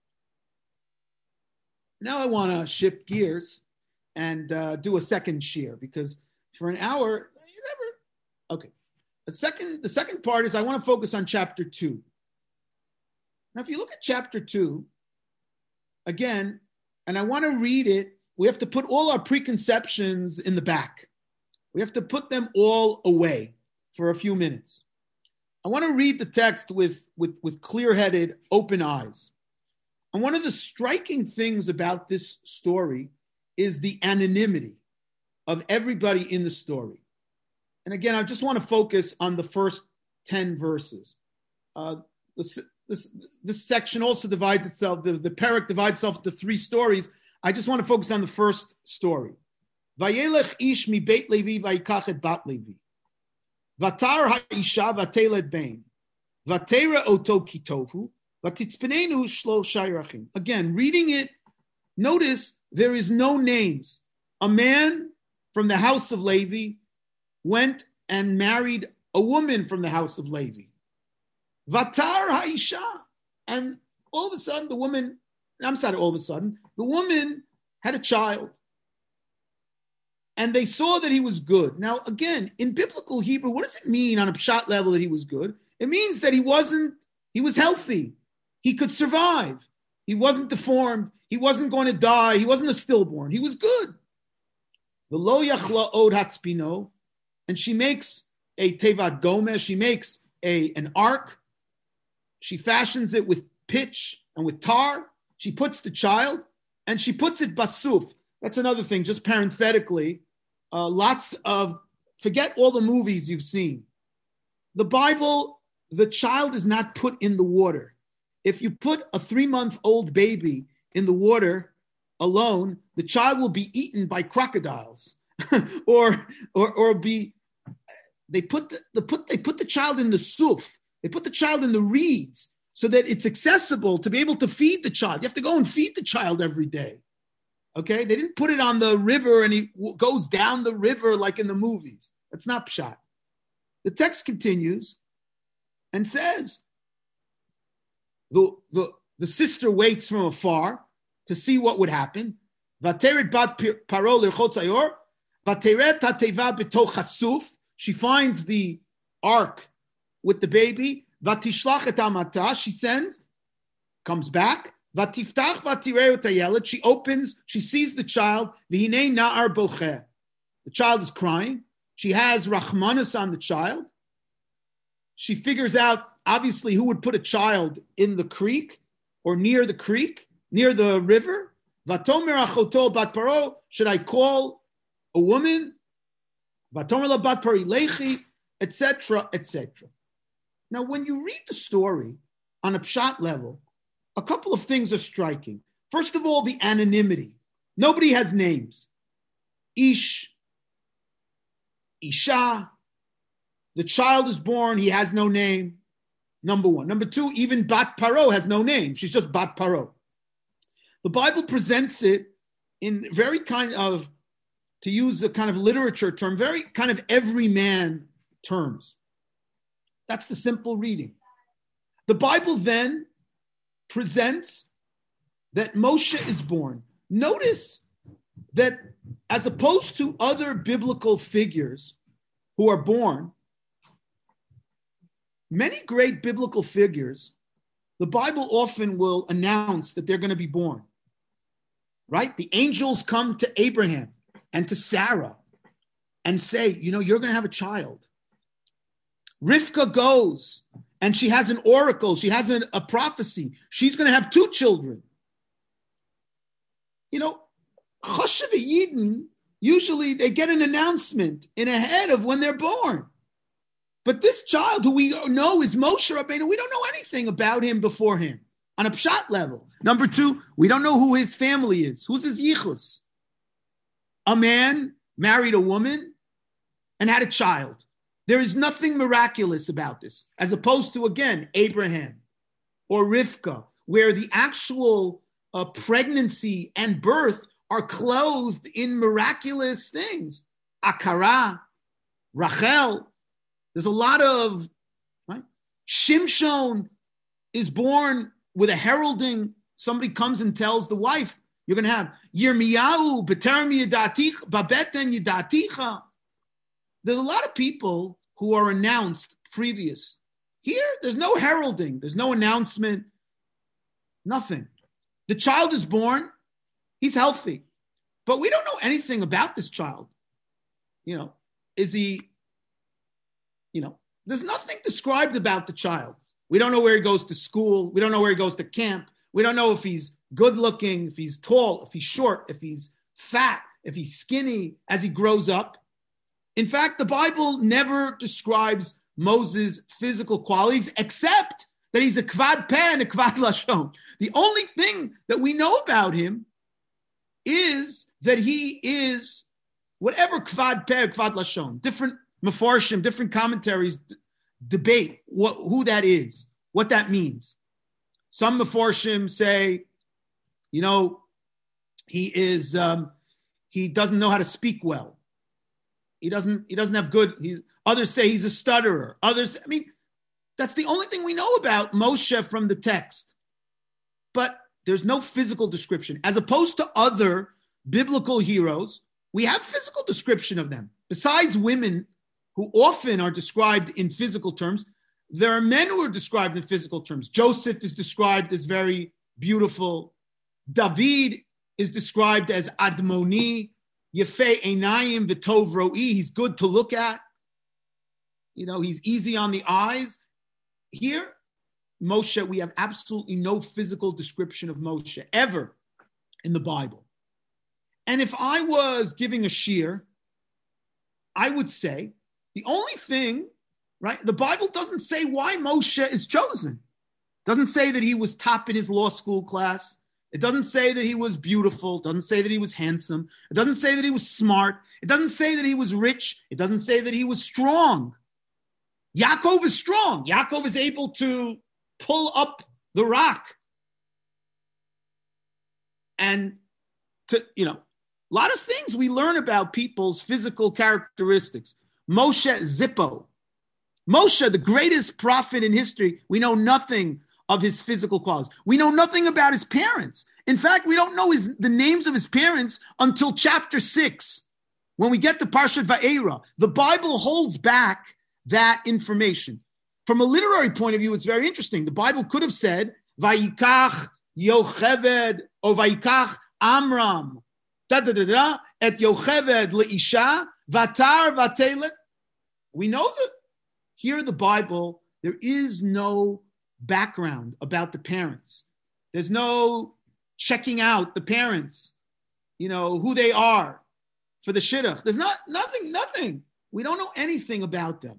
Now I want to shift gears and uh, do a second shir because for an hour, you never. Okay. The second, the second part is I want to focus on chapter two. Now, if you look at chapter two, again, and I want to read it, we have to put all our preconceptions in the back. We have to put them all away for a few minutes. I want to read the text with, with, with clear-headed, open eyes. And one of the striking things about this story is the anonymity of everybody in the story. And again, I just want to focus on the first ten verses. Uh, this, this, this section also divides itself, the, the parak divides itself into three stories. I just want to focus on the first story. Vayelech ish mi beit Levi vayikach et bat Levi. Vatar ha'isha vateled bein. Vatera oto kitovu. Vatitzpenenu shlo shayrachim. Again, reading it, notice there is no names. A man from the house of Levi went and married a woman from the house of Levi. Vatar ha'isha. And all of a sudden, the woman, I'm sorry, all of a sudden, the woman had a child. And they saw that he was good. Now, again, in biblical Hebrew, what does it mean on a pshat level that he was good? It means that he wasn't, he was healthy. He could survive. He wasn't deformed. He wasn't going to die. He wasn't a stillborn. He was good. V'lo yachla od hatzpino. And she makes a tevat gomes. She makes a, an ark. She fashions it with pitch and with tar. She puts the child and she puts it basuf. That's another thing, just parenthetically. Uh, lots of, forget all the movies you've seen. The Bible, the child is not put in the water. If you put a three-month-old baby in the water alone, the child will be eaten by crocodiles. or, or, or be, they put, the, the put, they put the child in the suf. They put the child in the reeds so that it's accessible to be able to feed the child. You have to go and feed the child every day. Okay, they didn't put it on the river and he w- goes down the river like in the movies. That's not pshat. The text continues and says, the, the, the sister waits from afar to see what would happen. Vateret bat paro l'chotz ayor, vateret hateva b'toch hasuf. She finds the ark with the baby. Vatishlach et amata. She sends, comes back. Vatiftach vatireu tayeled. She opens, she sees the child. V'hinei na'ar bocher. The child is crying. She has rachmanis on the child. She figures out, obviously, who would put a child in the creek or near the creek, near the river. Vatomer achoto bat paro. Should I call a woman? Vatomer la bat pari lechi, et cetera, et cetera. Now, when you read the story on a pshat level, a couple of things are striking. First of all, the anonymity. Nobody has names. Ish, Isha. The child is born. He has no name. Number one. Number two, even Bat Paro has no name. She's just Bat Paro. The Bible presents it in very kind of, to use a kind of literature term, very kind of everyman terms. That's the simple reading. The Bible then presents that Moshe is born. Notice that as opposed to other biblical figures who are born, many great biblical figures, the Bible often will announce that they're going to be born. Right? The angels come to Abraham and to Sarah and say, you know, you're going to have a child. Rivka goes and she has an oracle. She has an, a prophecy. She's going to have two children. You know, Choshev Yidden, usually they get an announcement in ahead of when they're born. But this child who we know is Moshe Rabbeinu, we don't know anything about him beforehand on a pshat level. Number two, we don't know who his family is. Who's his yichus? A man married a woman and had a child. There is nothing miraculous about this, as opposed to, again, Abraham or Rivka where the actual uh, pregnancy and birth are clothed in miraculous things. Akara, Rachel. There's a lot of, right? Shimshon is born with a heralding. Somebody comes and tells the wife, you're going to have Yirmiyahu, B'terem Yidaticha, Babeten Yidaticha. There's a lot of people who are announced previous. Here, there's no heralding. There's no announcement. Nothing. The child is born. He's healthy. But we don't know anything about this child. You know, is he, you know, there's nothing described about the child. We don't know where he goes to school. We don't know where he goes to camp. We don't know if he's good looking, if he's tall, if he's short, if he's fat, if he's skinny as he grows up. In fact, the Bible never describes Moses' physical qualities except that he's a kvad peh and a kvad lashon. The only thing that we know about him is that he is whatever kvad peh, kvad lashon. Different mefarshim, different commentaries d- debate what, who that is, what that means. Some mefarshim say, you know, he is um, he doesn't know how to speak well. He doesn't he doesn't have good. He's, others say he's a stutterer. Others, I mean, that's the only thing we know about Moshe from the text. But there's no physical description. As opposed to other biblical heroes, we have physical description of them. Besides women, who often are described in physical terms, there are men who are described in physical terms. Joseph is described as very beautiful. David is described as Admoni, Yefei Einayim V'tov Ro'i. He's good to look at. You know, he's easy on the eyes. Here, Moshe, we have absolutely no physical description of Moshe ever in the Bible. And if I was giving a shear, I would say the only thing, right? The Bible doesn't say why Moshe is chosen. It doesn't say that he was top in his law school class. It doesn't say that he was beautiful. It doesn't say that he was handsome. It doesn't say that he was smart. It doesn't say that he was rich. It doesn't say that he was strong. Yaakov is strong. Yaakov is able to pull up the rock. And to, you know, a lot of things we learn about people's physical characteristics. Moshe Zippo. Moshe, the greatest prophet in history, we know nothing of his physical qualities. We know nothing about his parents. In fact, we don't know his, the names of his parents until chapter six. When we get to Parshat Va'era, the Bible holds back that information. From a literary point of view, it's very interesting. The Bible could have said, Vayikach Yocheved, or Vayikach Amram, da da da da, et Yocheved leisha, vatar vatelet. We know that here in the Bible, there is no background about the parents. There's no checking out the parents, you know, who they are for the shidduch. There's not nothing, nothing. We don't know anything about them.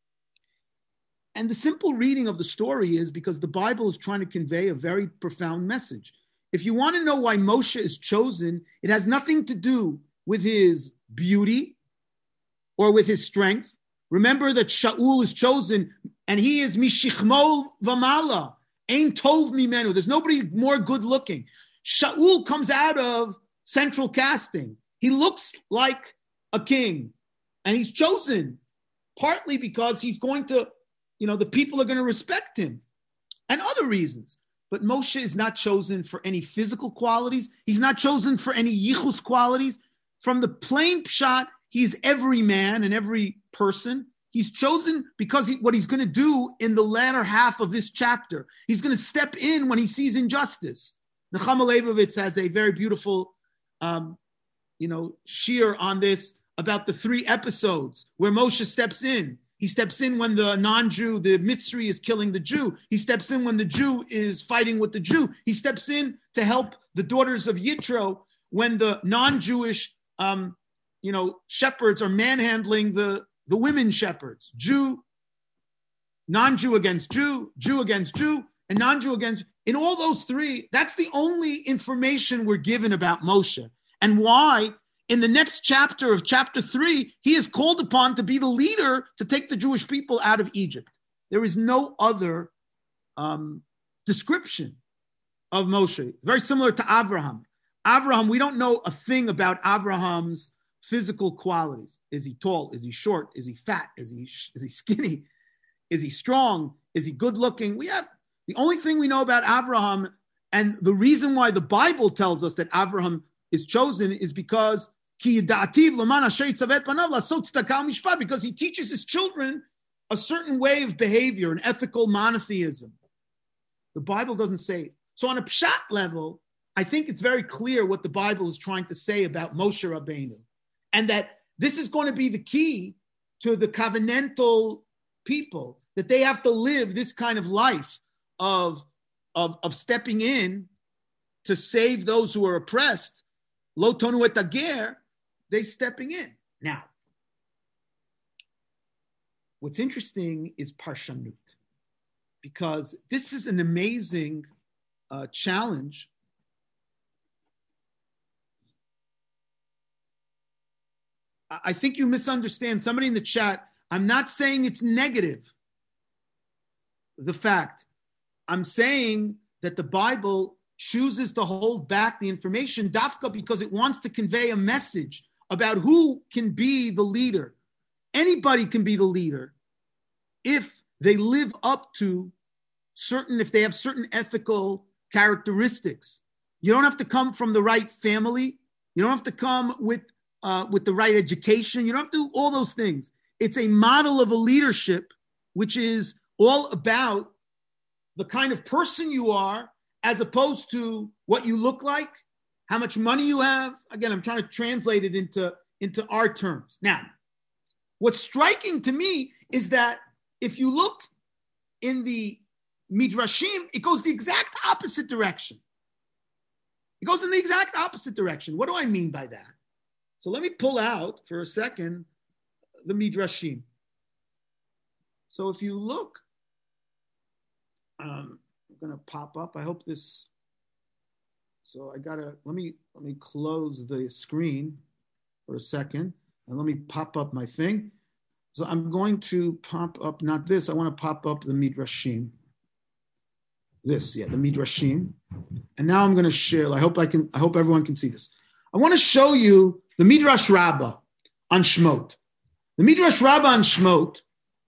And the simple reading of the story is because the Bible is trying to convey a very profound message. If you want to know why Moshe is chosen, it has nothing to do with his beauty or with his strength. Remember that Shaul is chosen and he is Mishichmo Vamala, Ein Tov Mimenu. There's nobody more good looking. Shaul comes out of central casting. He looks like a king and he's chosen partly because he's going to, you know, the people are going to respect him and other reasons. But Moshe is not chosen for any physical qualities. He's not chosen for any yichus qualities. From the plain pshat, he's every man and every person. He's chosen because he, what he's going to do in the latter half of this chapter. He's going to step in when he sees injustice. Nechama Leibovitz has a very beautiful, um, you know, shir on this about the three episodes where Moshe steps in. He steps in when the non-Jew, the Mitzri, is killing the Jew. He steps in when the Jew is fighting with the Jew. He steps in to help the daughters of Yitro when the non-Jewish, um, you know, shepherds are manhandling the, the women shepherds. Jew, non-Jew against Jew, Jew against Jew, and non-Jew against. In all those three, that's the only information we're given about Moshe. And why? In the next chapter of chapter three, he is called upon to be the leader to take the Jewish people out of Egypt. There is no other um, description. of Moshe. Very similar to Avraham. Avraham, we don't know a thing about Avraham's physical qualities. Is he tall? Is he short? Is he fat? Is he is he skinny? Is he strong? Is he good looking? We have the only thing we know about Avraham, and the reason why the Bible tells us that Avraham is chosen is because because he teaches his children a certain way of behavior, an ethical monotheism. The Bible doesn't say it. So on a pshat level, I think it's very clear what the Bible is trying to say about Moshe Rabbeinu, and that this is going to be the key to the covenantal people, that they have to live this kind of life of, of, of stepping in to save those who are oppressed. Lo tonu et ager, they stepping in. Now, what's interesting is Parshanut, because this is an amazing uh, challenge. I think you misunderstand. Somebody in the chat, I'm not saying it's negative, the fact. I'm saying that the Bible chooses to hold back the information, dafka, because it wants to convey a message about who can be the leader. Anybody can be the leader if they live up to certain, if they have certain ethical characteristics. You don't have to come from the right family. You don't have to come with uh, with the right education. You don't have to do all those things. It's a model of a leadership which is all about the kind of person you are, as opposed to what you look like, how much money you have. Again, I'm trying to translate it into, into our terms. Now, what's striking to me is that if you look in the Midrashim, it goes the exact opposite direction. It goes in the exact opposite direction. What do I mean by that? So let me pull out for a second the Midrashim. So if you look, um, I'm going to pop up. I hope this, so I got to, let me, let me close the screen for a second and let me pop up my thing. So I'm going to pop up, not this, I want to pop up the Midrashim. This, yeah, the Midrashim. And now I'm going to share, I hope I can, I hope everyone can see this. I want to show you the Midrash Rabbah on Shemot. The Midrash Rabbah on Shemot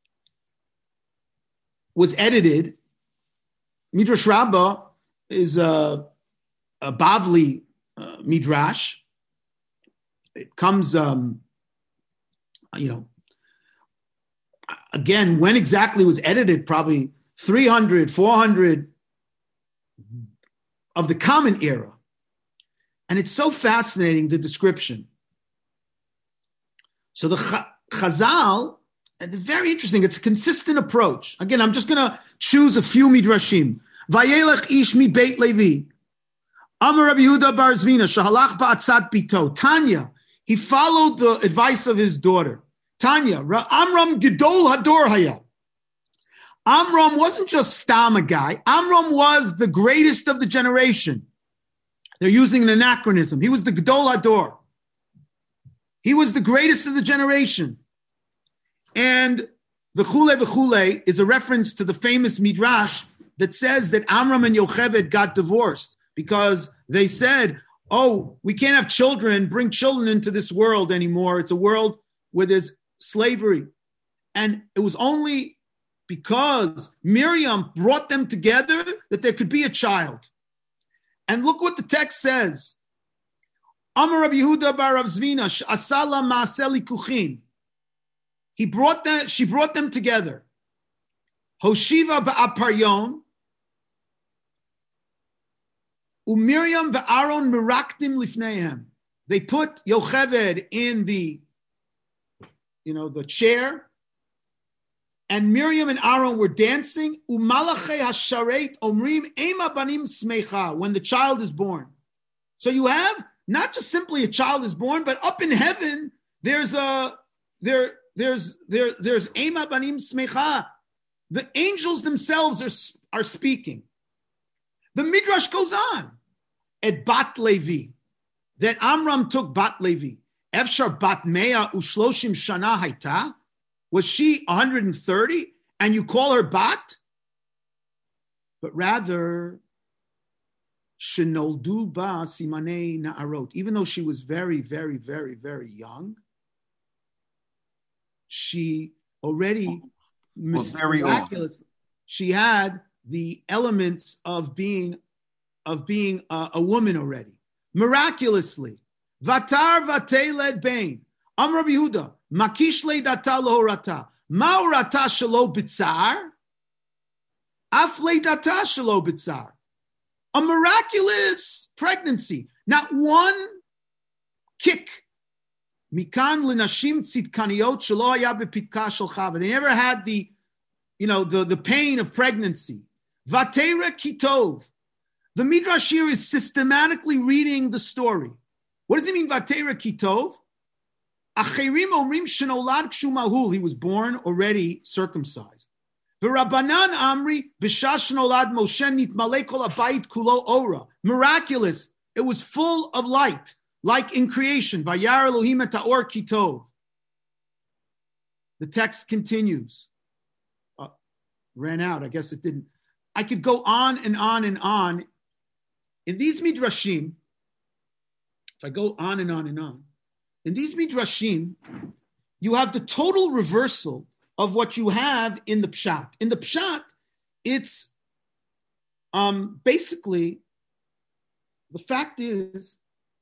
was edited. Midrash Rabbah is a, a Bavli uh, Midrash. It comes, um, you know, again, when exactly it was edited, probably three hundred, four hundred of the Common Era. And it's so fascinating, the description. So the Chazal, and very interesting, it's a consistent approach. Again, I'm just going to choose a few Midrashim. Vayelech ish mi Beit Levi. Amar Rabbi Yehuda bar Zvina, shahalach ba'atzat bito. Tanya, he followed the advice of his daughter. Tanya, Amram Gedol Hador Haya. Amram wasn't just Stam a guy. Amram was the greatest of the generation. They're using an anachronism. He was the Gedol Hador. He was the greatest of the generation. And the Chule v'Chule is a reference to the famous Midrash that says that Amram and Yocheved got divorced because they said, oh, we can't have children, bring children into this world anymore. It's a world where there's slavery. And it was only because Miriam brought them together that there could be a child. And look what the text says. Amar Rabbi Yehuda bar Rav Zvina, asala ma'aseh likuchin. He brought them, she brought them together. Hoshiva ba'aparyon. Umiriam va'aron miraktim lifneihem. They put Yocheved in the, you know, the chair, and Miriam and Aaron were dancing. Umalachei hasharet omrim ema banim smecha, when the child is born. So you have not just simply a child is born, but up in heaven there's a there there's there there's ema banim smecha. The angels themselves are are speaking. The Midrash goes on at Bat Levi, that Amram took Bat Levi. Efshar Bat Mea Ushloshim Shana Haita. Was she one hundred thirty and you call her Bat? But rather, Shenoldu ba simanei na'arot. Even though she was very, very, very, very young, she already well, very miraculous. old. She had the elements of being of being a, a woman already. Miraculously. Vatar vateled bain. Am Rabbi Yehuda. Makish leidata lo rata. Ma rata shelo bitzar. Af leidata shelo bitzar. A miraculous pregnancy. Not one kick. Mikan linashim tzidkaniot shelo haya bepitka shel Chava. They never had the, you know, the, the pain of pregnancy. Vatera kitov. The Midrash here is systematically reading the story. What does it mean, Vatera kitov? Acherim omrim shenolad kshu He was born already circumcised. V'Rabbanan amri b'shah shenolad Moshe nitmalei kol habayit kulo ora. Miraculous. It was full of light, like in creation. Vayar Elohim et haor kitov. The text continues. Uh, ran out. I guess it didn't. I could go on and on and on. In these midrashim, if I go on and on and on, in these midrashim, you have the total reversal of what you have in the pshat. In the pshat, it's um, basically, the fact is,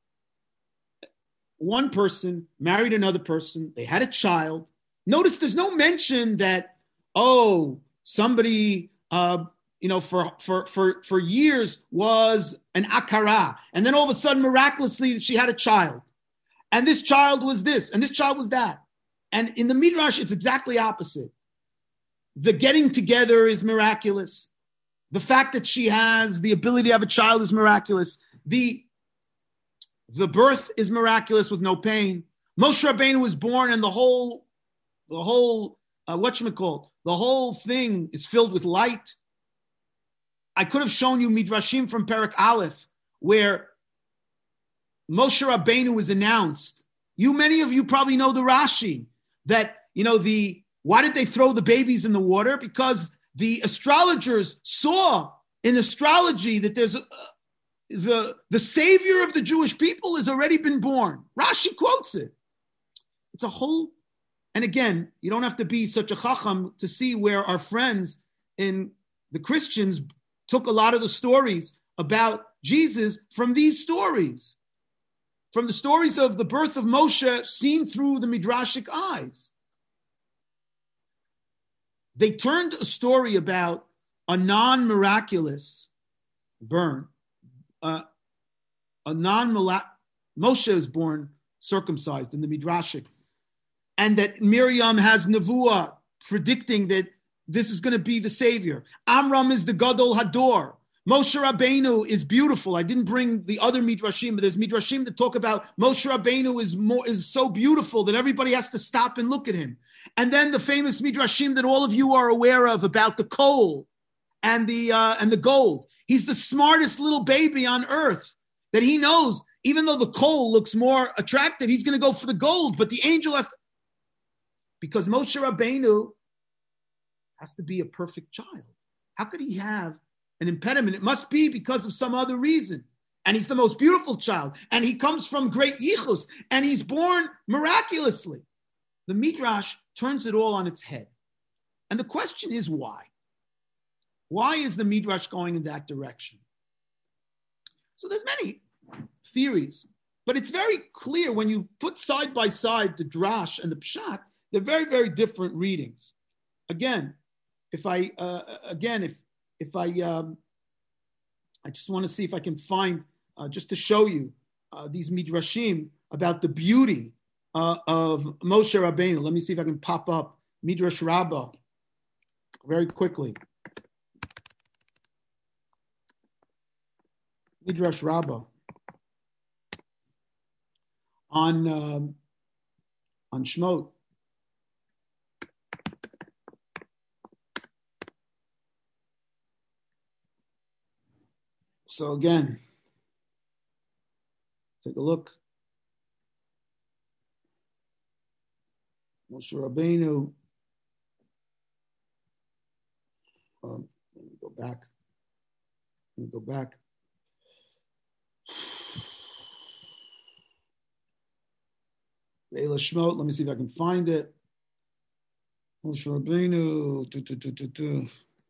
one person married another person, they had a child. Notice there's no mention that, oh, somebody... Uh, you know, for, for, for, for years was an akara. And then all of a sudden, miraculously, she had a child. And this child was this, and this child was that. And in the Midrash, it's exactly opposite. The getting together is miraculous. The fact that she has the ability to have a child is miraculous. The, the birth is miraculous with no pain. Moshe Rabbeinu was born, and the whole, the whole, uh, whatchamacallit, the whole thing is filled with light. I could have shown you Midrashim from Perek Aleph, where Moshe Rabbeinu is announced. You, many of you probably know the Rashi, that, you know, the, why did they throw the babies in the water? Because the astrologers saw in astrology that there's a, the, the savior of the Jewish people has already been born. Rashi quotes it. It's a whole, and again, you don't have to be such a chacham to see where our friends in the Christians took a lot of the stories about Jesus from these stories, from the stories of the birth of Moshe seen through the Midrashic eyes. They turned a story about a non-miraculous burn, uh, a non-miraculous, Moshe is born circumcised in the Midrashic, and that Miriam has nevuah predicting that this is going to be the savior. Amram is the Gadol Hador. Moshe Rabbeinu is beautiful. I didn't bring the other midrashim, but there's midrashim that talk about Moshe Rabbeinu is more is so beautiful that everybody has to stop and look at him. And then the famous midrashim that all of you are aware of about the coal and the uh, and the gold. He's the smartest little baby on earth, that he knows even though the coal looks more attractive, he's going to go for the gold. But the angel has to, because Moshe Rabbeinu has to be a perfect child. How could he have an impediment? It must be because of some other reason. And he's the most beautiful child. And he comes from great yichus. And he's born miraculously. The Midrash turns it all on its head. And the question is why? Why is the Midrash going in that direction? So there's many theories. But it's very clear when you put side by side the Drash and the Pshat, they're very, very different readings. Again, if I, uh, again, if if I, um, I just want to see if I can find, uh, just to show you uh, these midrashim about the beauty uh, of Moshe Rabbeinu. Let me see if I can pop up Midrash Rabbah very quickly. Midrash Rabbah on um, on Shmot. So again, take a look. Moshe Rabbeinu. Um, let me go back. Let me go back. Ve'ela Shmot. Let me see if I can find it. Moshe Rabbeinu. Tu, tu, tu, tu, tu.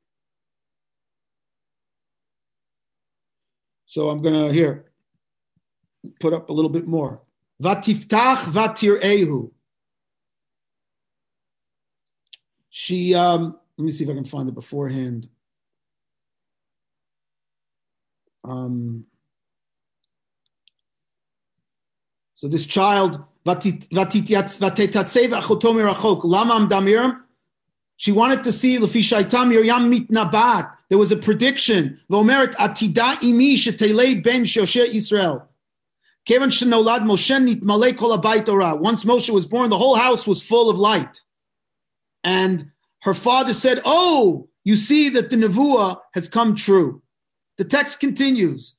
So I'm going to, here, put up a little bit more. Vatiftach vatir'ehu. She, um, let me see if I can find it beforehand. Um, so this child, she wanted to see Lefi Shaitam Miriam mitnabat. There was a prediction. V'omeret atida imi shetelei ben Shoshe Yisrael. Kevan shenolad Moshe nitmalei kol habayit orah. Once Moshe was born, the whole house was full of light. And her father said, "Oh, you see that the nevuah has come true." The text continues.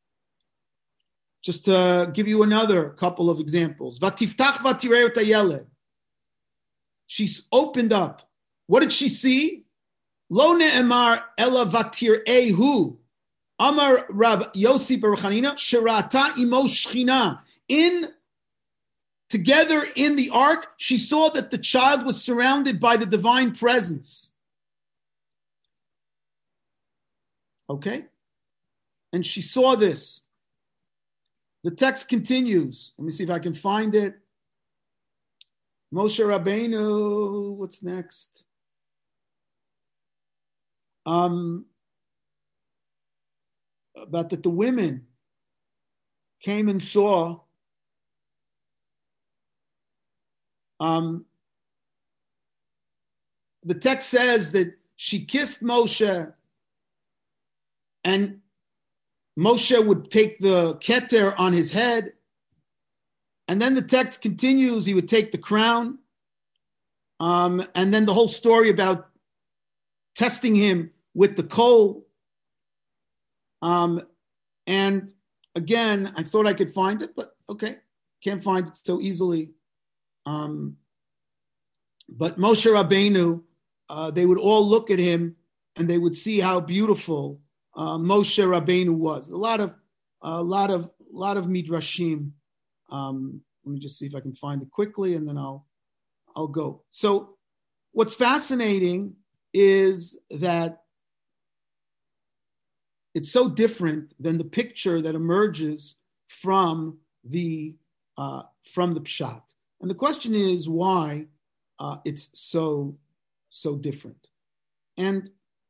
Just to give you another couple of examples. Vatiftach vatireu tayeled. She's opened up. What did she see? Lo ne'emar ela vatir'ehu. Amar Rab Yossi bar Chanina sherata imo shchina. In together in the ark, she saw that the child was surrounded by the divine presence. Okay? And she saw this. The text continues. Let me see if I can find it. Moshe Rabbeinu, what's next? Um, about that the women came and saw um, the text says that she kissed Moshe, and Moshe would take the keter on his head, and then the text continues, he would take the crown, um, and then the whole story about testing him with the coal. Um, and again, I thought I could find it, but okay, can't find it so easily. Um, but Moshe Rabbeinu, uh, they would all look at him and they would see how beautiful uh, Moshe Rabbeinu was. A lot of, a lot of, a lot of midrashim. Um, let me just see if I can find it quickly, and then I'll, I'll go. So, what's fascinating is that it's so different than the picture that emerges from the uh, from the pshat. And the question is why uh, it's so so different. And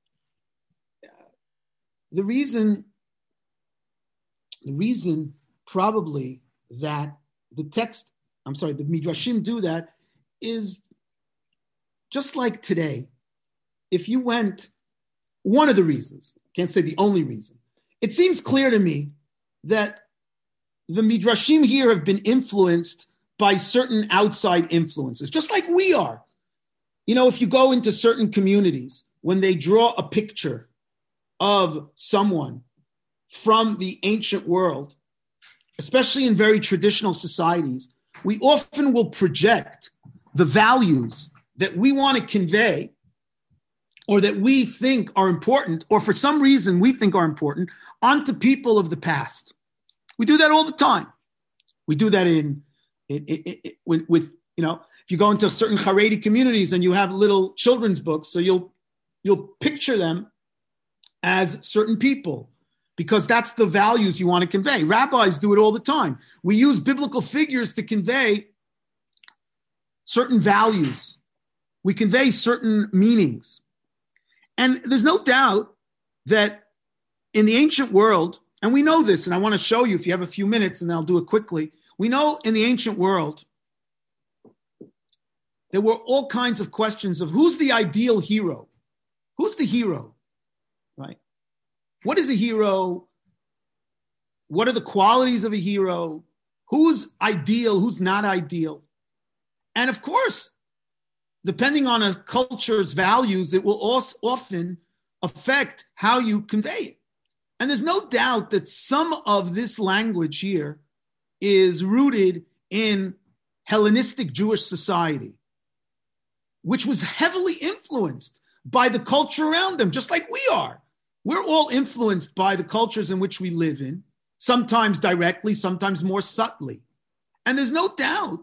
the reason the reason probably that the text, I'm sorry, the midrashim do that is just like today. If you went, one of the reasons, can't say the only reason, it seems clear to me that the midrashim here have been influenced by certain outside influences, just like we are. You know, if you go into certain communities, when they draw a picture of someone from the ancient world, especially in very traditional societies, we often will project the values that we want to convey or that we think are important, or for some reason we think are important, onto people of the past. We do that all the time. We do that in, in, in, in with, with, you know, if you go into certain Haredi communities and you have little children's books, so you'll you'll picture them as certain people because that's the values you want to convey. Rabbis do it all the time. We use biblical figures to convey certain values. We convey certain meanings. And there's no doubt that in the ancient world, and we know this, and I want to show you if you have a few minutes, and I'll do it quickly. We know in the ancient world, there were all kinds of questions of who's the ideal hero? Who's the hero, right? What is a hero? What are the qualities of a hero? Who's ideal? Who's not ideal? And of course, depending on a culture's values, it will also often affect how you convey it. And there's no doubt that some of this language here is rooted in Hellenistic Jewish society, which was heavily influenced by the culture around them, just like we are. We're all influenced by the cultures in which we live in, sometimes directly, sometimes more subtly. And there's no doubt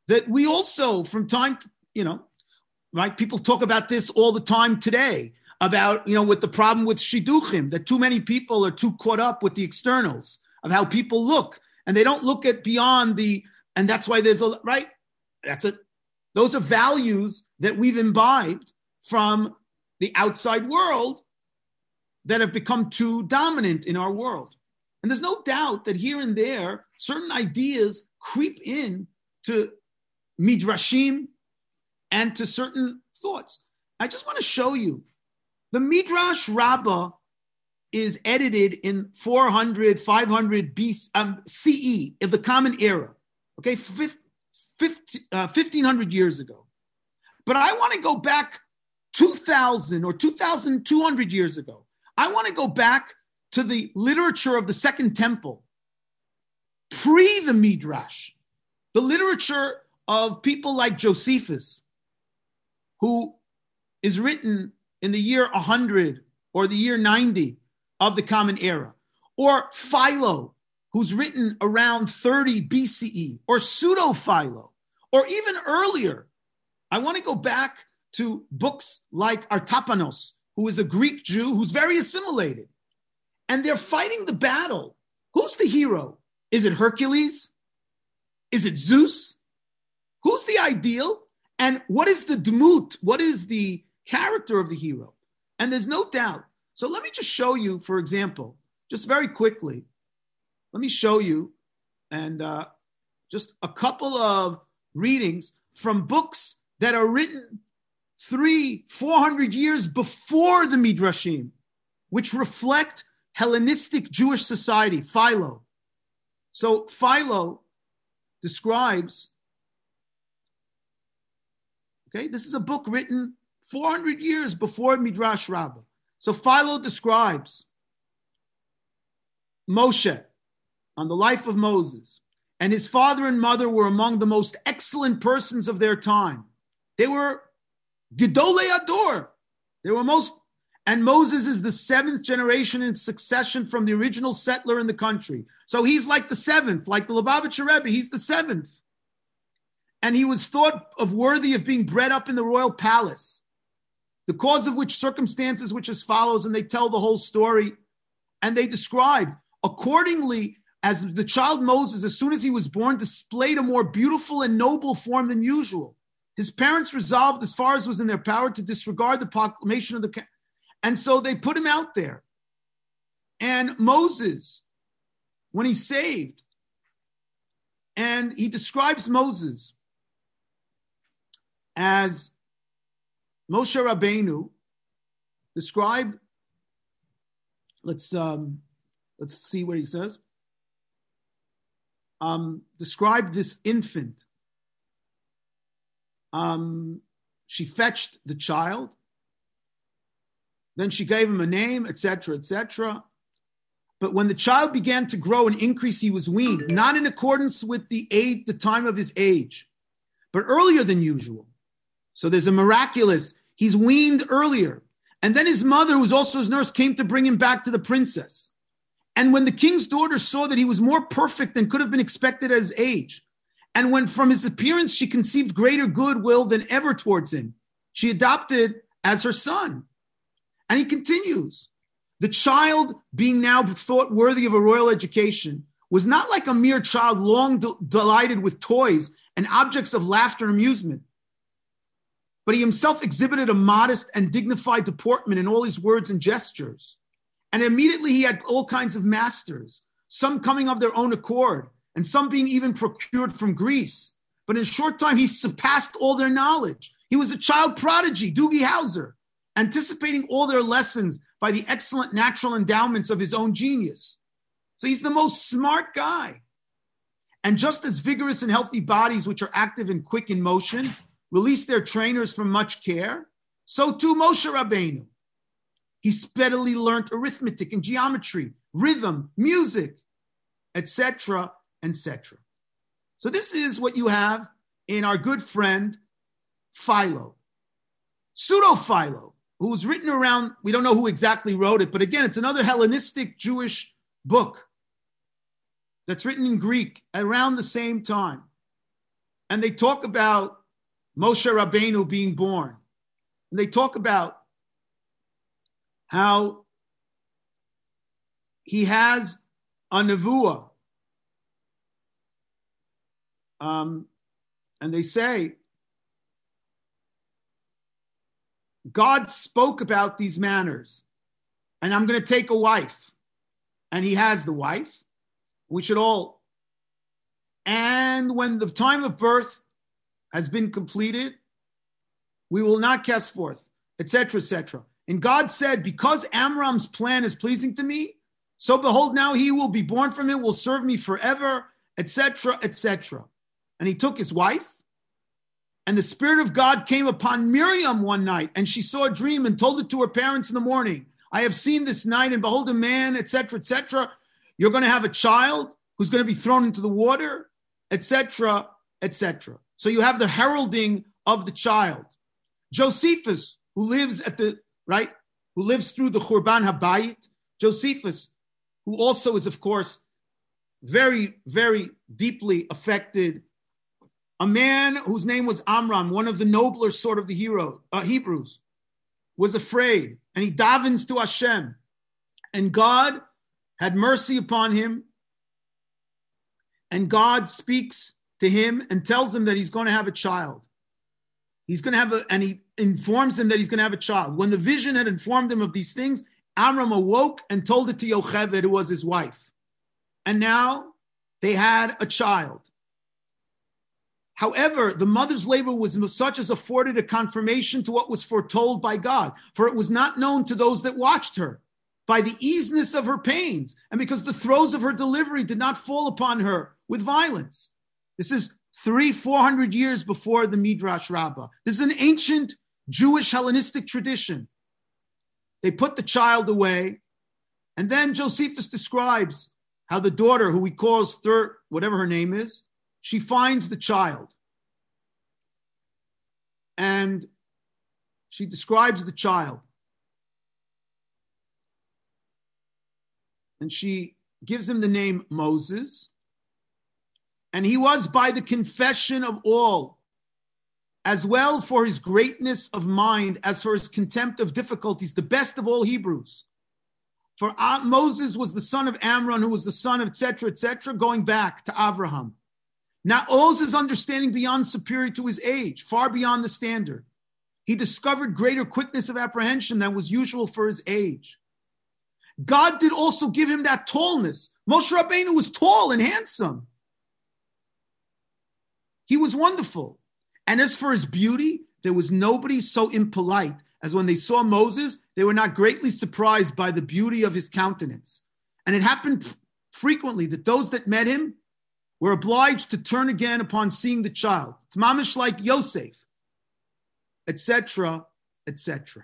that we also, from time to, you know, right? People talk about this all the time today, about, you know, with the problem with shidduchim, that too many people are too caught up with the externals of how people look, and they don't look at beyond the, and that's why there's a, right? That's a, those are values that we've imbibed from the outside world that have become too dominant in our world. And there's no doubt that here and there, certain ideas creep in to midrashim and to certain thoughts. I just want to show you. The Midrash Rabbah is edited in four hundred, five hundred B C, um, C E, of the Common Era, okay, fifteen hundred years ago. But I want to go back two thousand or two thousand two hundred years ago. I want to go back to the literature of the Second Temple, pre the Midrash, the literature of people like Josephus, who is written in the year one hundred or the year ninety of the Common Era, or Philo, who's written around thirty B C E, or Pseudo-Philo, or even earlier. I want to go back to books like Artapanos, who is a Greek Jew who's very assimilated. And they're fighting the battle. Who's the hero? Is it Hercules? Is it Zeus? Who's the ideal? And what is the dmut? What is the character of the hero? And there's no doubt. So let me just show you, for example, just very quickly, let me show you, and uh, just a couple of readings from books that are written three, four hundred years before the Midrashim, which reflect Hellenistic Jewish society. Philo. So Philo describes, okay, this is a book written four hundred years before Midrash Rabbah. So Philo describes Moshe, on the life of Moses, and his father and mother were among the most excellent persons of their time. They were Gedolei Ador. They were most, and Moses is the seventh generation in succession from the original settler in the country. So he's like the seventh, like the Lubavitcher Rebbe, he's the seventh. And he was thought of worthy of being bred up in the royal palace, the cause of which circumstances which as follows, and they tell the whole story, and they describe, accordingly, as the child Moses, as soon as he was born, displayed a more beautiful and noble form than usual. His parents resolved, as far as was in their power, to disregard the proclamation of the... And so they put him out there. And Moses, when he's saved, and he describes Moses as Moshe Rabbeinu described, let's um, let's see what he says. Um, described this infant. Um, she fetched the child. Then she gave him a name, et cetera, et cetera. But when the child began to grow and increase, he was weaned, not in accordance with the age, the time of his age, but earlier than usual. So there's a miraculous, he's weaned earlier. And then his mother, who was also his nurse, came to bring him back to the princess. And when the king's daughter saw that he was more perfect than could have been expected at his age, and when from his appearance she conceived greater goodwill than ever towards him, she adopted as her son. And he continues, the child, being now thought worthy of a royal education, was not like a mere child long de- delighted with toys and objects of laughter and amusement, but he himself exhibited a modest and dignified deportment in all his words and gestures. And immediately he had all kinds of masters, some coming of their own accord, and some being even procured from Greece. But in a short time, he surpassed all their knowledge. He was a child prodigy, Doogie Howser, anticipating all their lessons by the excellent natural endowments of his own genius. So he's the most smart guy. And just as vigorous and healthy bodies, which are active and quick in motion, release their trainers from much care, so too Moshe Rabbeinu. He speedily learned arithmetic and geometry, rhythm, music, et cetera, et cetera. So this is what you have in our good friend Philo, Pseudo-Philo, who was written around, we don't know who exactly wrote it, but again, it's another Hellenistic Jewish book that's written in Greek around the same time. and they talk about Moshe Rabbeinu being born. And they talk about how he has a nevuah. Um, and they say, God spoke about these manners, and I'm going to take a wife. And he has the wife. We should all. And when the time of birth has been completed, we will not cast forth, et cetera, et cetera. And God said, because Amram's plan is pleasing to me, so behold, now he will be born from it, will serve me forever, et cetera, et cetera. And he took his wife, and the Spirit of God came upon Miriam one night, and she saw a dream and told it to her parents in the morning. I have seen this night, and behold, a man, et cetera, et cetera. You're going to have a child who's going to be thrown into the water, et cetera, et cetera. So you have the heralding of the child. Josephus, who lives at the, right, who lives through the Churban Habayit. Josephus, who also is, of course, very, very deeply affected. A man whose name was Amram, one of the nobler sort of the hero, uh, Hebrews, was afraid, and he davens to Hashem. And God had mercy upon him, and God speaks to him and tells him that he's going to have a child. He's going to have a, and he informs him that he's going to have a child. When the vision had informed him of these things, Amram awoke and told it to Yocheved, who was his wife. And now they had a child. However, the mother's labor was such as afforded a confirmation to what was foretold by God, for it was not known to those that watched her by the easiness of her pains, and because the throes of her delivery did not fall upon her with violence. This is three, four hundred years before the Midrash Rabbah. This is an ancient Jewish Hellenistic tradition. They put the child away, and then Josephus describes how the daughter, who he calls third, whatever her name is, she finds the child. And she describes the child. And she gives him the name Moses. And he was, by the confession of all, as well for his greatness of mind as for his contempt of difficulties, the best of all Hebrews. For uh, Moses was the son of Amram, who was the son of et cetera, et cetera, going back to Abraham. Now, Moses' understanding beyond superior to his age, far beyond the standard. He discovered greater quickness of apprehension than was usual for his age. God did also give him that tallness. Moshe Rabbeinu was tall and handsome. He was wonderful. And as for his beauty, there was nobody so impolite as when they saw Moses, they were not greatly surprised by the beauty of his countenance. And it happened frequently that those that met him were obliged to turn again upon seeing the child. It's mamish like Yosef, et cetera, et cetera.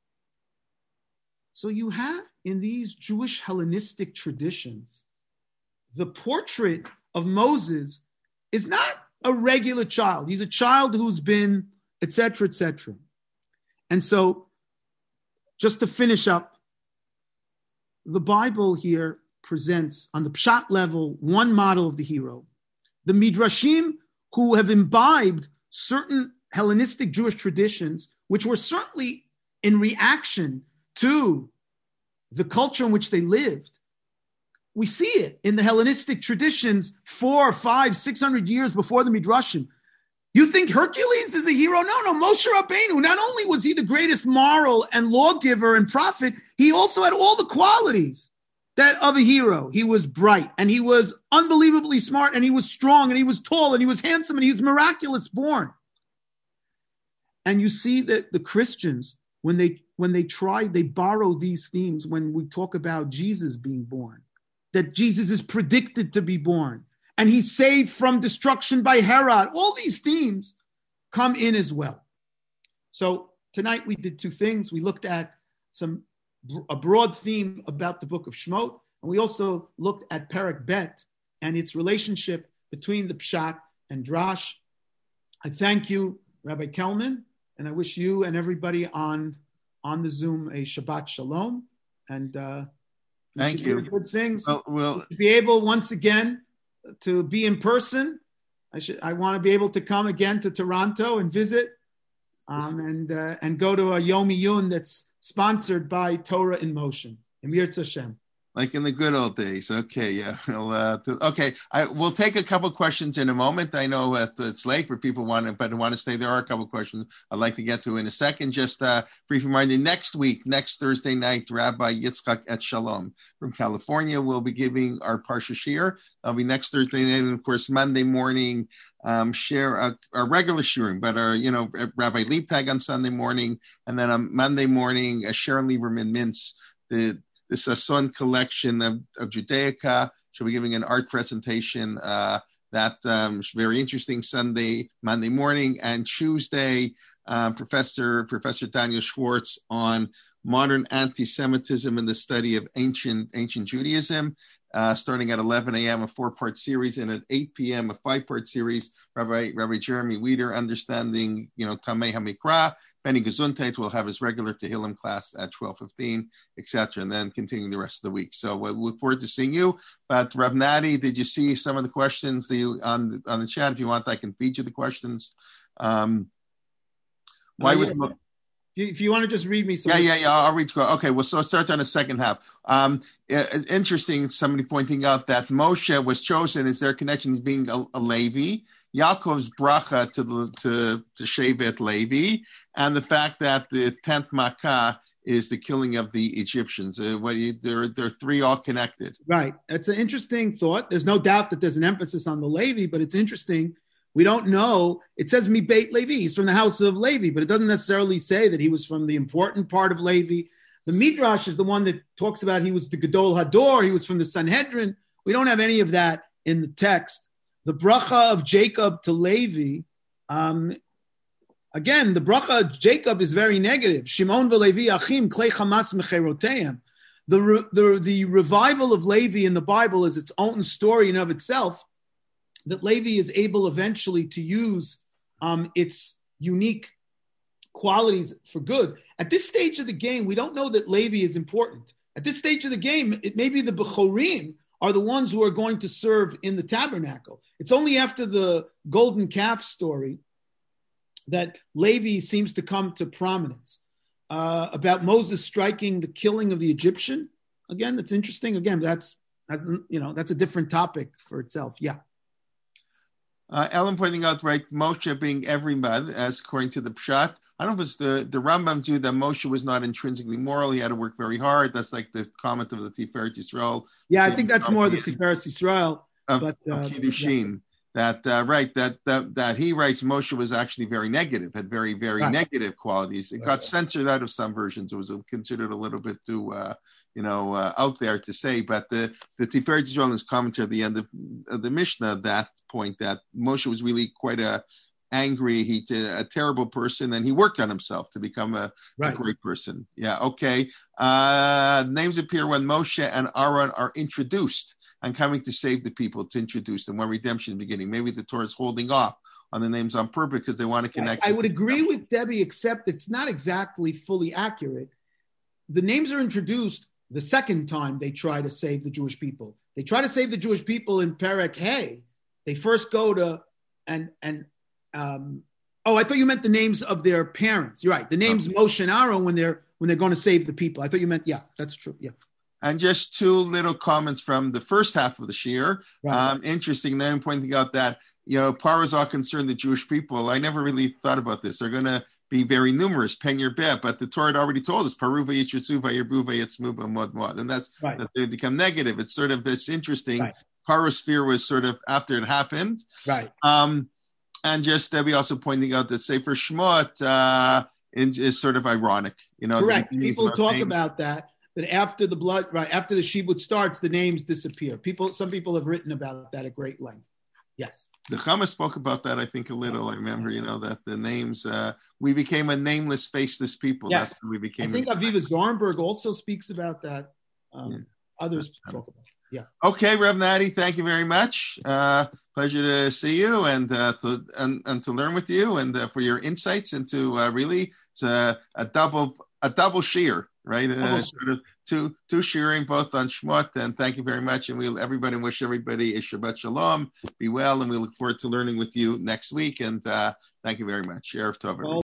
So you have in these Jewish Hellenistic traditions, the portrait of Moses is not a regular child. He's a child who's been, et cetera, et cetera. And so, just to finish up, the Bible here presents, on the Pshat level, one model of the hero. The Midrashim, who have imbibed certain Hellenistic Jewish traditions, which were certainly in reaction to the culture in which they lived. We see it in the Hellenistic traditions four, five, six hundred years before the Midrashim. You think Hercules is a hero? No, no. Moshe Rabbeinu, not only was he the greatest moral and lawgiver and prophet, he also had all the qualities that of a hero. He was bright, and he was unbelievably smart, and he was strong, and he was tall, and he was handsome, and he was miraculous born. And you see that the Christians, when they when they try, they borrow these themes when we talk about Jesus being born, that Jesus is predicted to be born, and he's saved from destruction by Herod. All these themes come in as well. So tonight we did two things. We looked at some a broad theme about the book of Shemot, and we also looked at Perek Bet and its relationship between the Pshat and Drash. I thank you, Rabbi Kelman, and I wish you and everybody on, on the Zoom a Shabbat Shalom. And uh, thank you. Good things. Well, well, to be able once again to be in person I should. I want to be able to come again to Toronto and visit, um, and uh, and go to a Yom Iyun that's sponsored by Torah in Motion. Emir Tzashem. Like in the good old days. Okay, yeah. Well, uh, okay, I we'll take a couple questions in a moment. I know that it's late for people want to, but want to stay. There are a couple questions I'd like to get to in a second. Just uh, brief reminder: next week, next Thursday night, Rabbi Yitzchak Et Shalom from California will be giving our Parsha Shir. That'll be next Thursday night, and of course Monday morning, um, share a, a regular shiurim, but our you know Rabbi Liebtag on Sunday morning, and then on Monday morning, uh, Sharon Lieberman Mintz, the the Sasson collection of, of Judaica. She'll be giving an art presentation uh, that um, very interesting Sunday, Monday morning, and Tuesday, um, Professor Professor Daniel Schwartz on modern anti-Semitism and the study of ancient ancient Judaism. Uh, starting at eleven a.m., a four-part series, and at eight p.m., a five-part series. Rabbi Rabbi Jeremy Weider, understanding, you know, Tamei HaMikra. Benny Gesundheit will have his regular Tehillim class at twelve fifteen, et cetera, and then continuing the rest of the week. So we'll look forward to seeing you. But Rav Nati, did you see some of the questions that you, on, on the chat? If you want, I can feed you the questions. Um, why uh, would... yeah. If you want to just read me some. Yeah, yeah, yeah. I'll read. Okay, well, so I'll start on the second half. Um, interesting, somebody pointing out that Moshe was chosen as their connection as being a, a Levi, Yaakov's bracha to the to to Shevet Levi, and the fact that the tenth Makkah is the killing of the Egyptians. Uh, what you, they're they're three all connected. Right. It's an interesting thought. There's no doubt that there's an emphasis on the Levi, but it's interesting. We don't know. It says Mi Beit Levi. He's from the house of Levi, but it doesn't necessarily say that he was from the important part of Levi. The Midrash is the one that talks about he was the Gadol Hador. He was from the Sanhedrin. We don't have any of that in the text. The bracha of Jacob to Levi, um, again, the bracha of Jacob is very negative. Shimon v'Levi achim klei chamas mecheroteim. The, re- the, the revival of Levi in the Bible is its own story in of itself, that Levi is able eventually to use um, its unique qualities for good. At this stage of the game, we don't know that Levi is important. At this stage of the game, it may be the Bechorim are the ones who are going to serve in the tabernacle. It's only after the golden calf story that Levi seems to come to prominence. Uh, about Moses striking the killing of the Egyptian. Again, that's interesting. Again, that's, that's you know, that's a different topic for itself. Yeah. Uh, Ellen pointing out, right, Moshe being everybody, as according to the Pshat. I don't know if it's the, the Rambam too, that Moshe was not intrinsically moral. He had to work very hard. That's like the comment of the Tiferet Yisrael. Yeah, I think that's more the Tiferet Yisrael. Of, but, uh, of Kiddushin. Yeah. That, uh, right, that, that that he writes Moshe was actually very negative, had very, very right. negative qualities. It right. got censored out of some versions. It was considered a little bit too, uh, you know, uh, out there to say. But the, the Tiferet Yisrael in his commentary at the end of, of the Mishnah, that point that Moshe was really quite a angry, he a terrible person, and he worked on himself to become a, right. a great person. Yeah, okay. Uh, names appear when Moshe and Aaron are introduced and coming to save the people, to introduce them when redemption is beginning. Maybe the Torah is holding off on the names on purpose because they want to connect. I would agree with Debbie, except it's not exactly fully accurate. The names are introduced the second time they try to save the Jewish people. They try to save the Jewish people in Perek Hey. They first go to, and, and um, oh, I thought you meant the names of their parents. You're right. The names okay. Moshe and Aaron when they're, when they're going to save the people. I thought you meant, yeah, that's true. Yeah. And just two little comments from the first half of the shir. Right. Um, interesting. Then pointing out that, you know, Paro is all concerned the Jewish people. I never really thought about this. They're going to be very numerous, pen your bet. But the Torah had already told us, Paru v'yitzritzu v'yirbu v'yitzmu b'mod mod. And that's, right. that they become negative. It's sort of, it's interesting. Right. Paro's fear was sort of after it happened. Right. Um, and just Debbie also pointing out that Sefer Shemot uh, is sort of ironic. You know, correct. People talk names. about that. That after the blood, right, after the Shibud starts, the names disappear. People, some people have written about that at great length. Yes. The Chama spoke about that, I think, a little. I remember, you know, that the names, uh, we became a nameless, faceless people. Yes. That's we became. I think Aviva Zornberg also speaks about that. Um, yeah. Others That's talk about it. Yeah. Okay, Rev Nati, thank you very much. Uh, pleasure to see you and uh, to and, and to learn with you and uh, for your insights into uh, really it's a, a double a double shear. right? Uh, two two shiurim both on Shmot, and thank you very much. And we'll everybody wish everybody a Shabbat Shalom. Be well, and we look forward to learning with you next week. And uh, thank you very much. Erev Tov, everybody.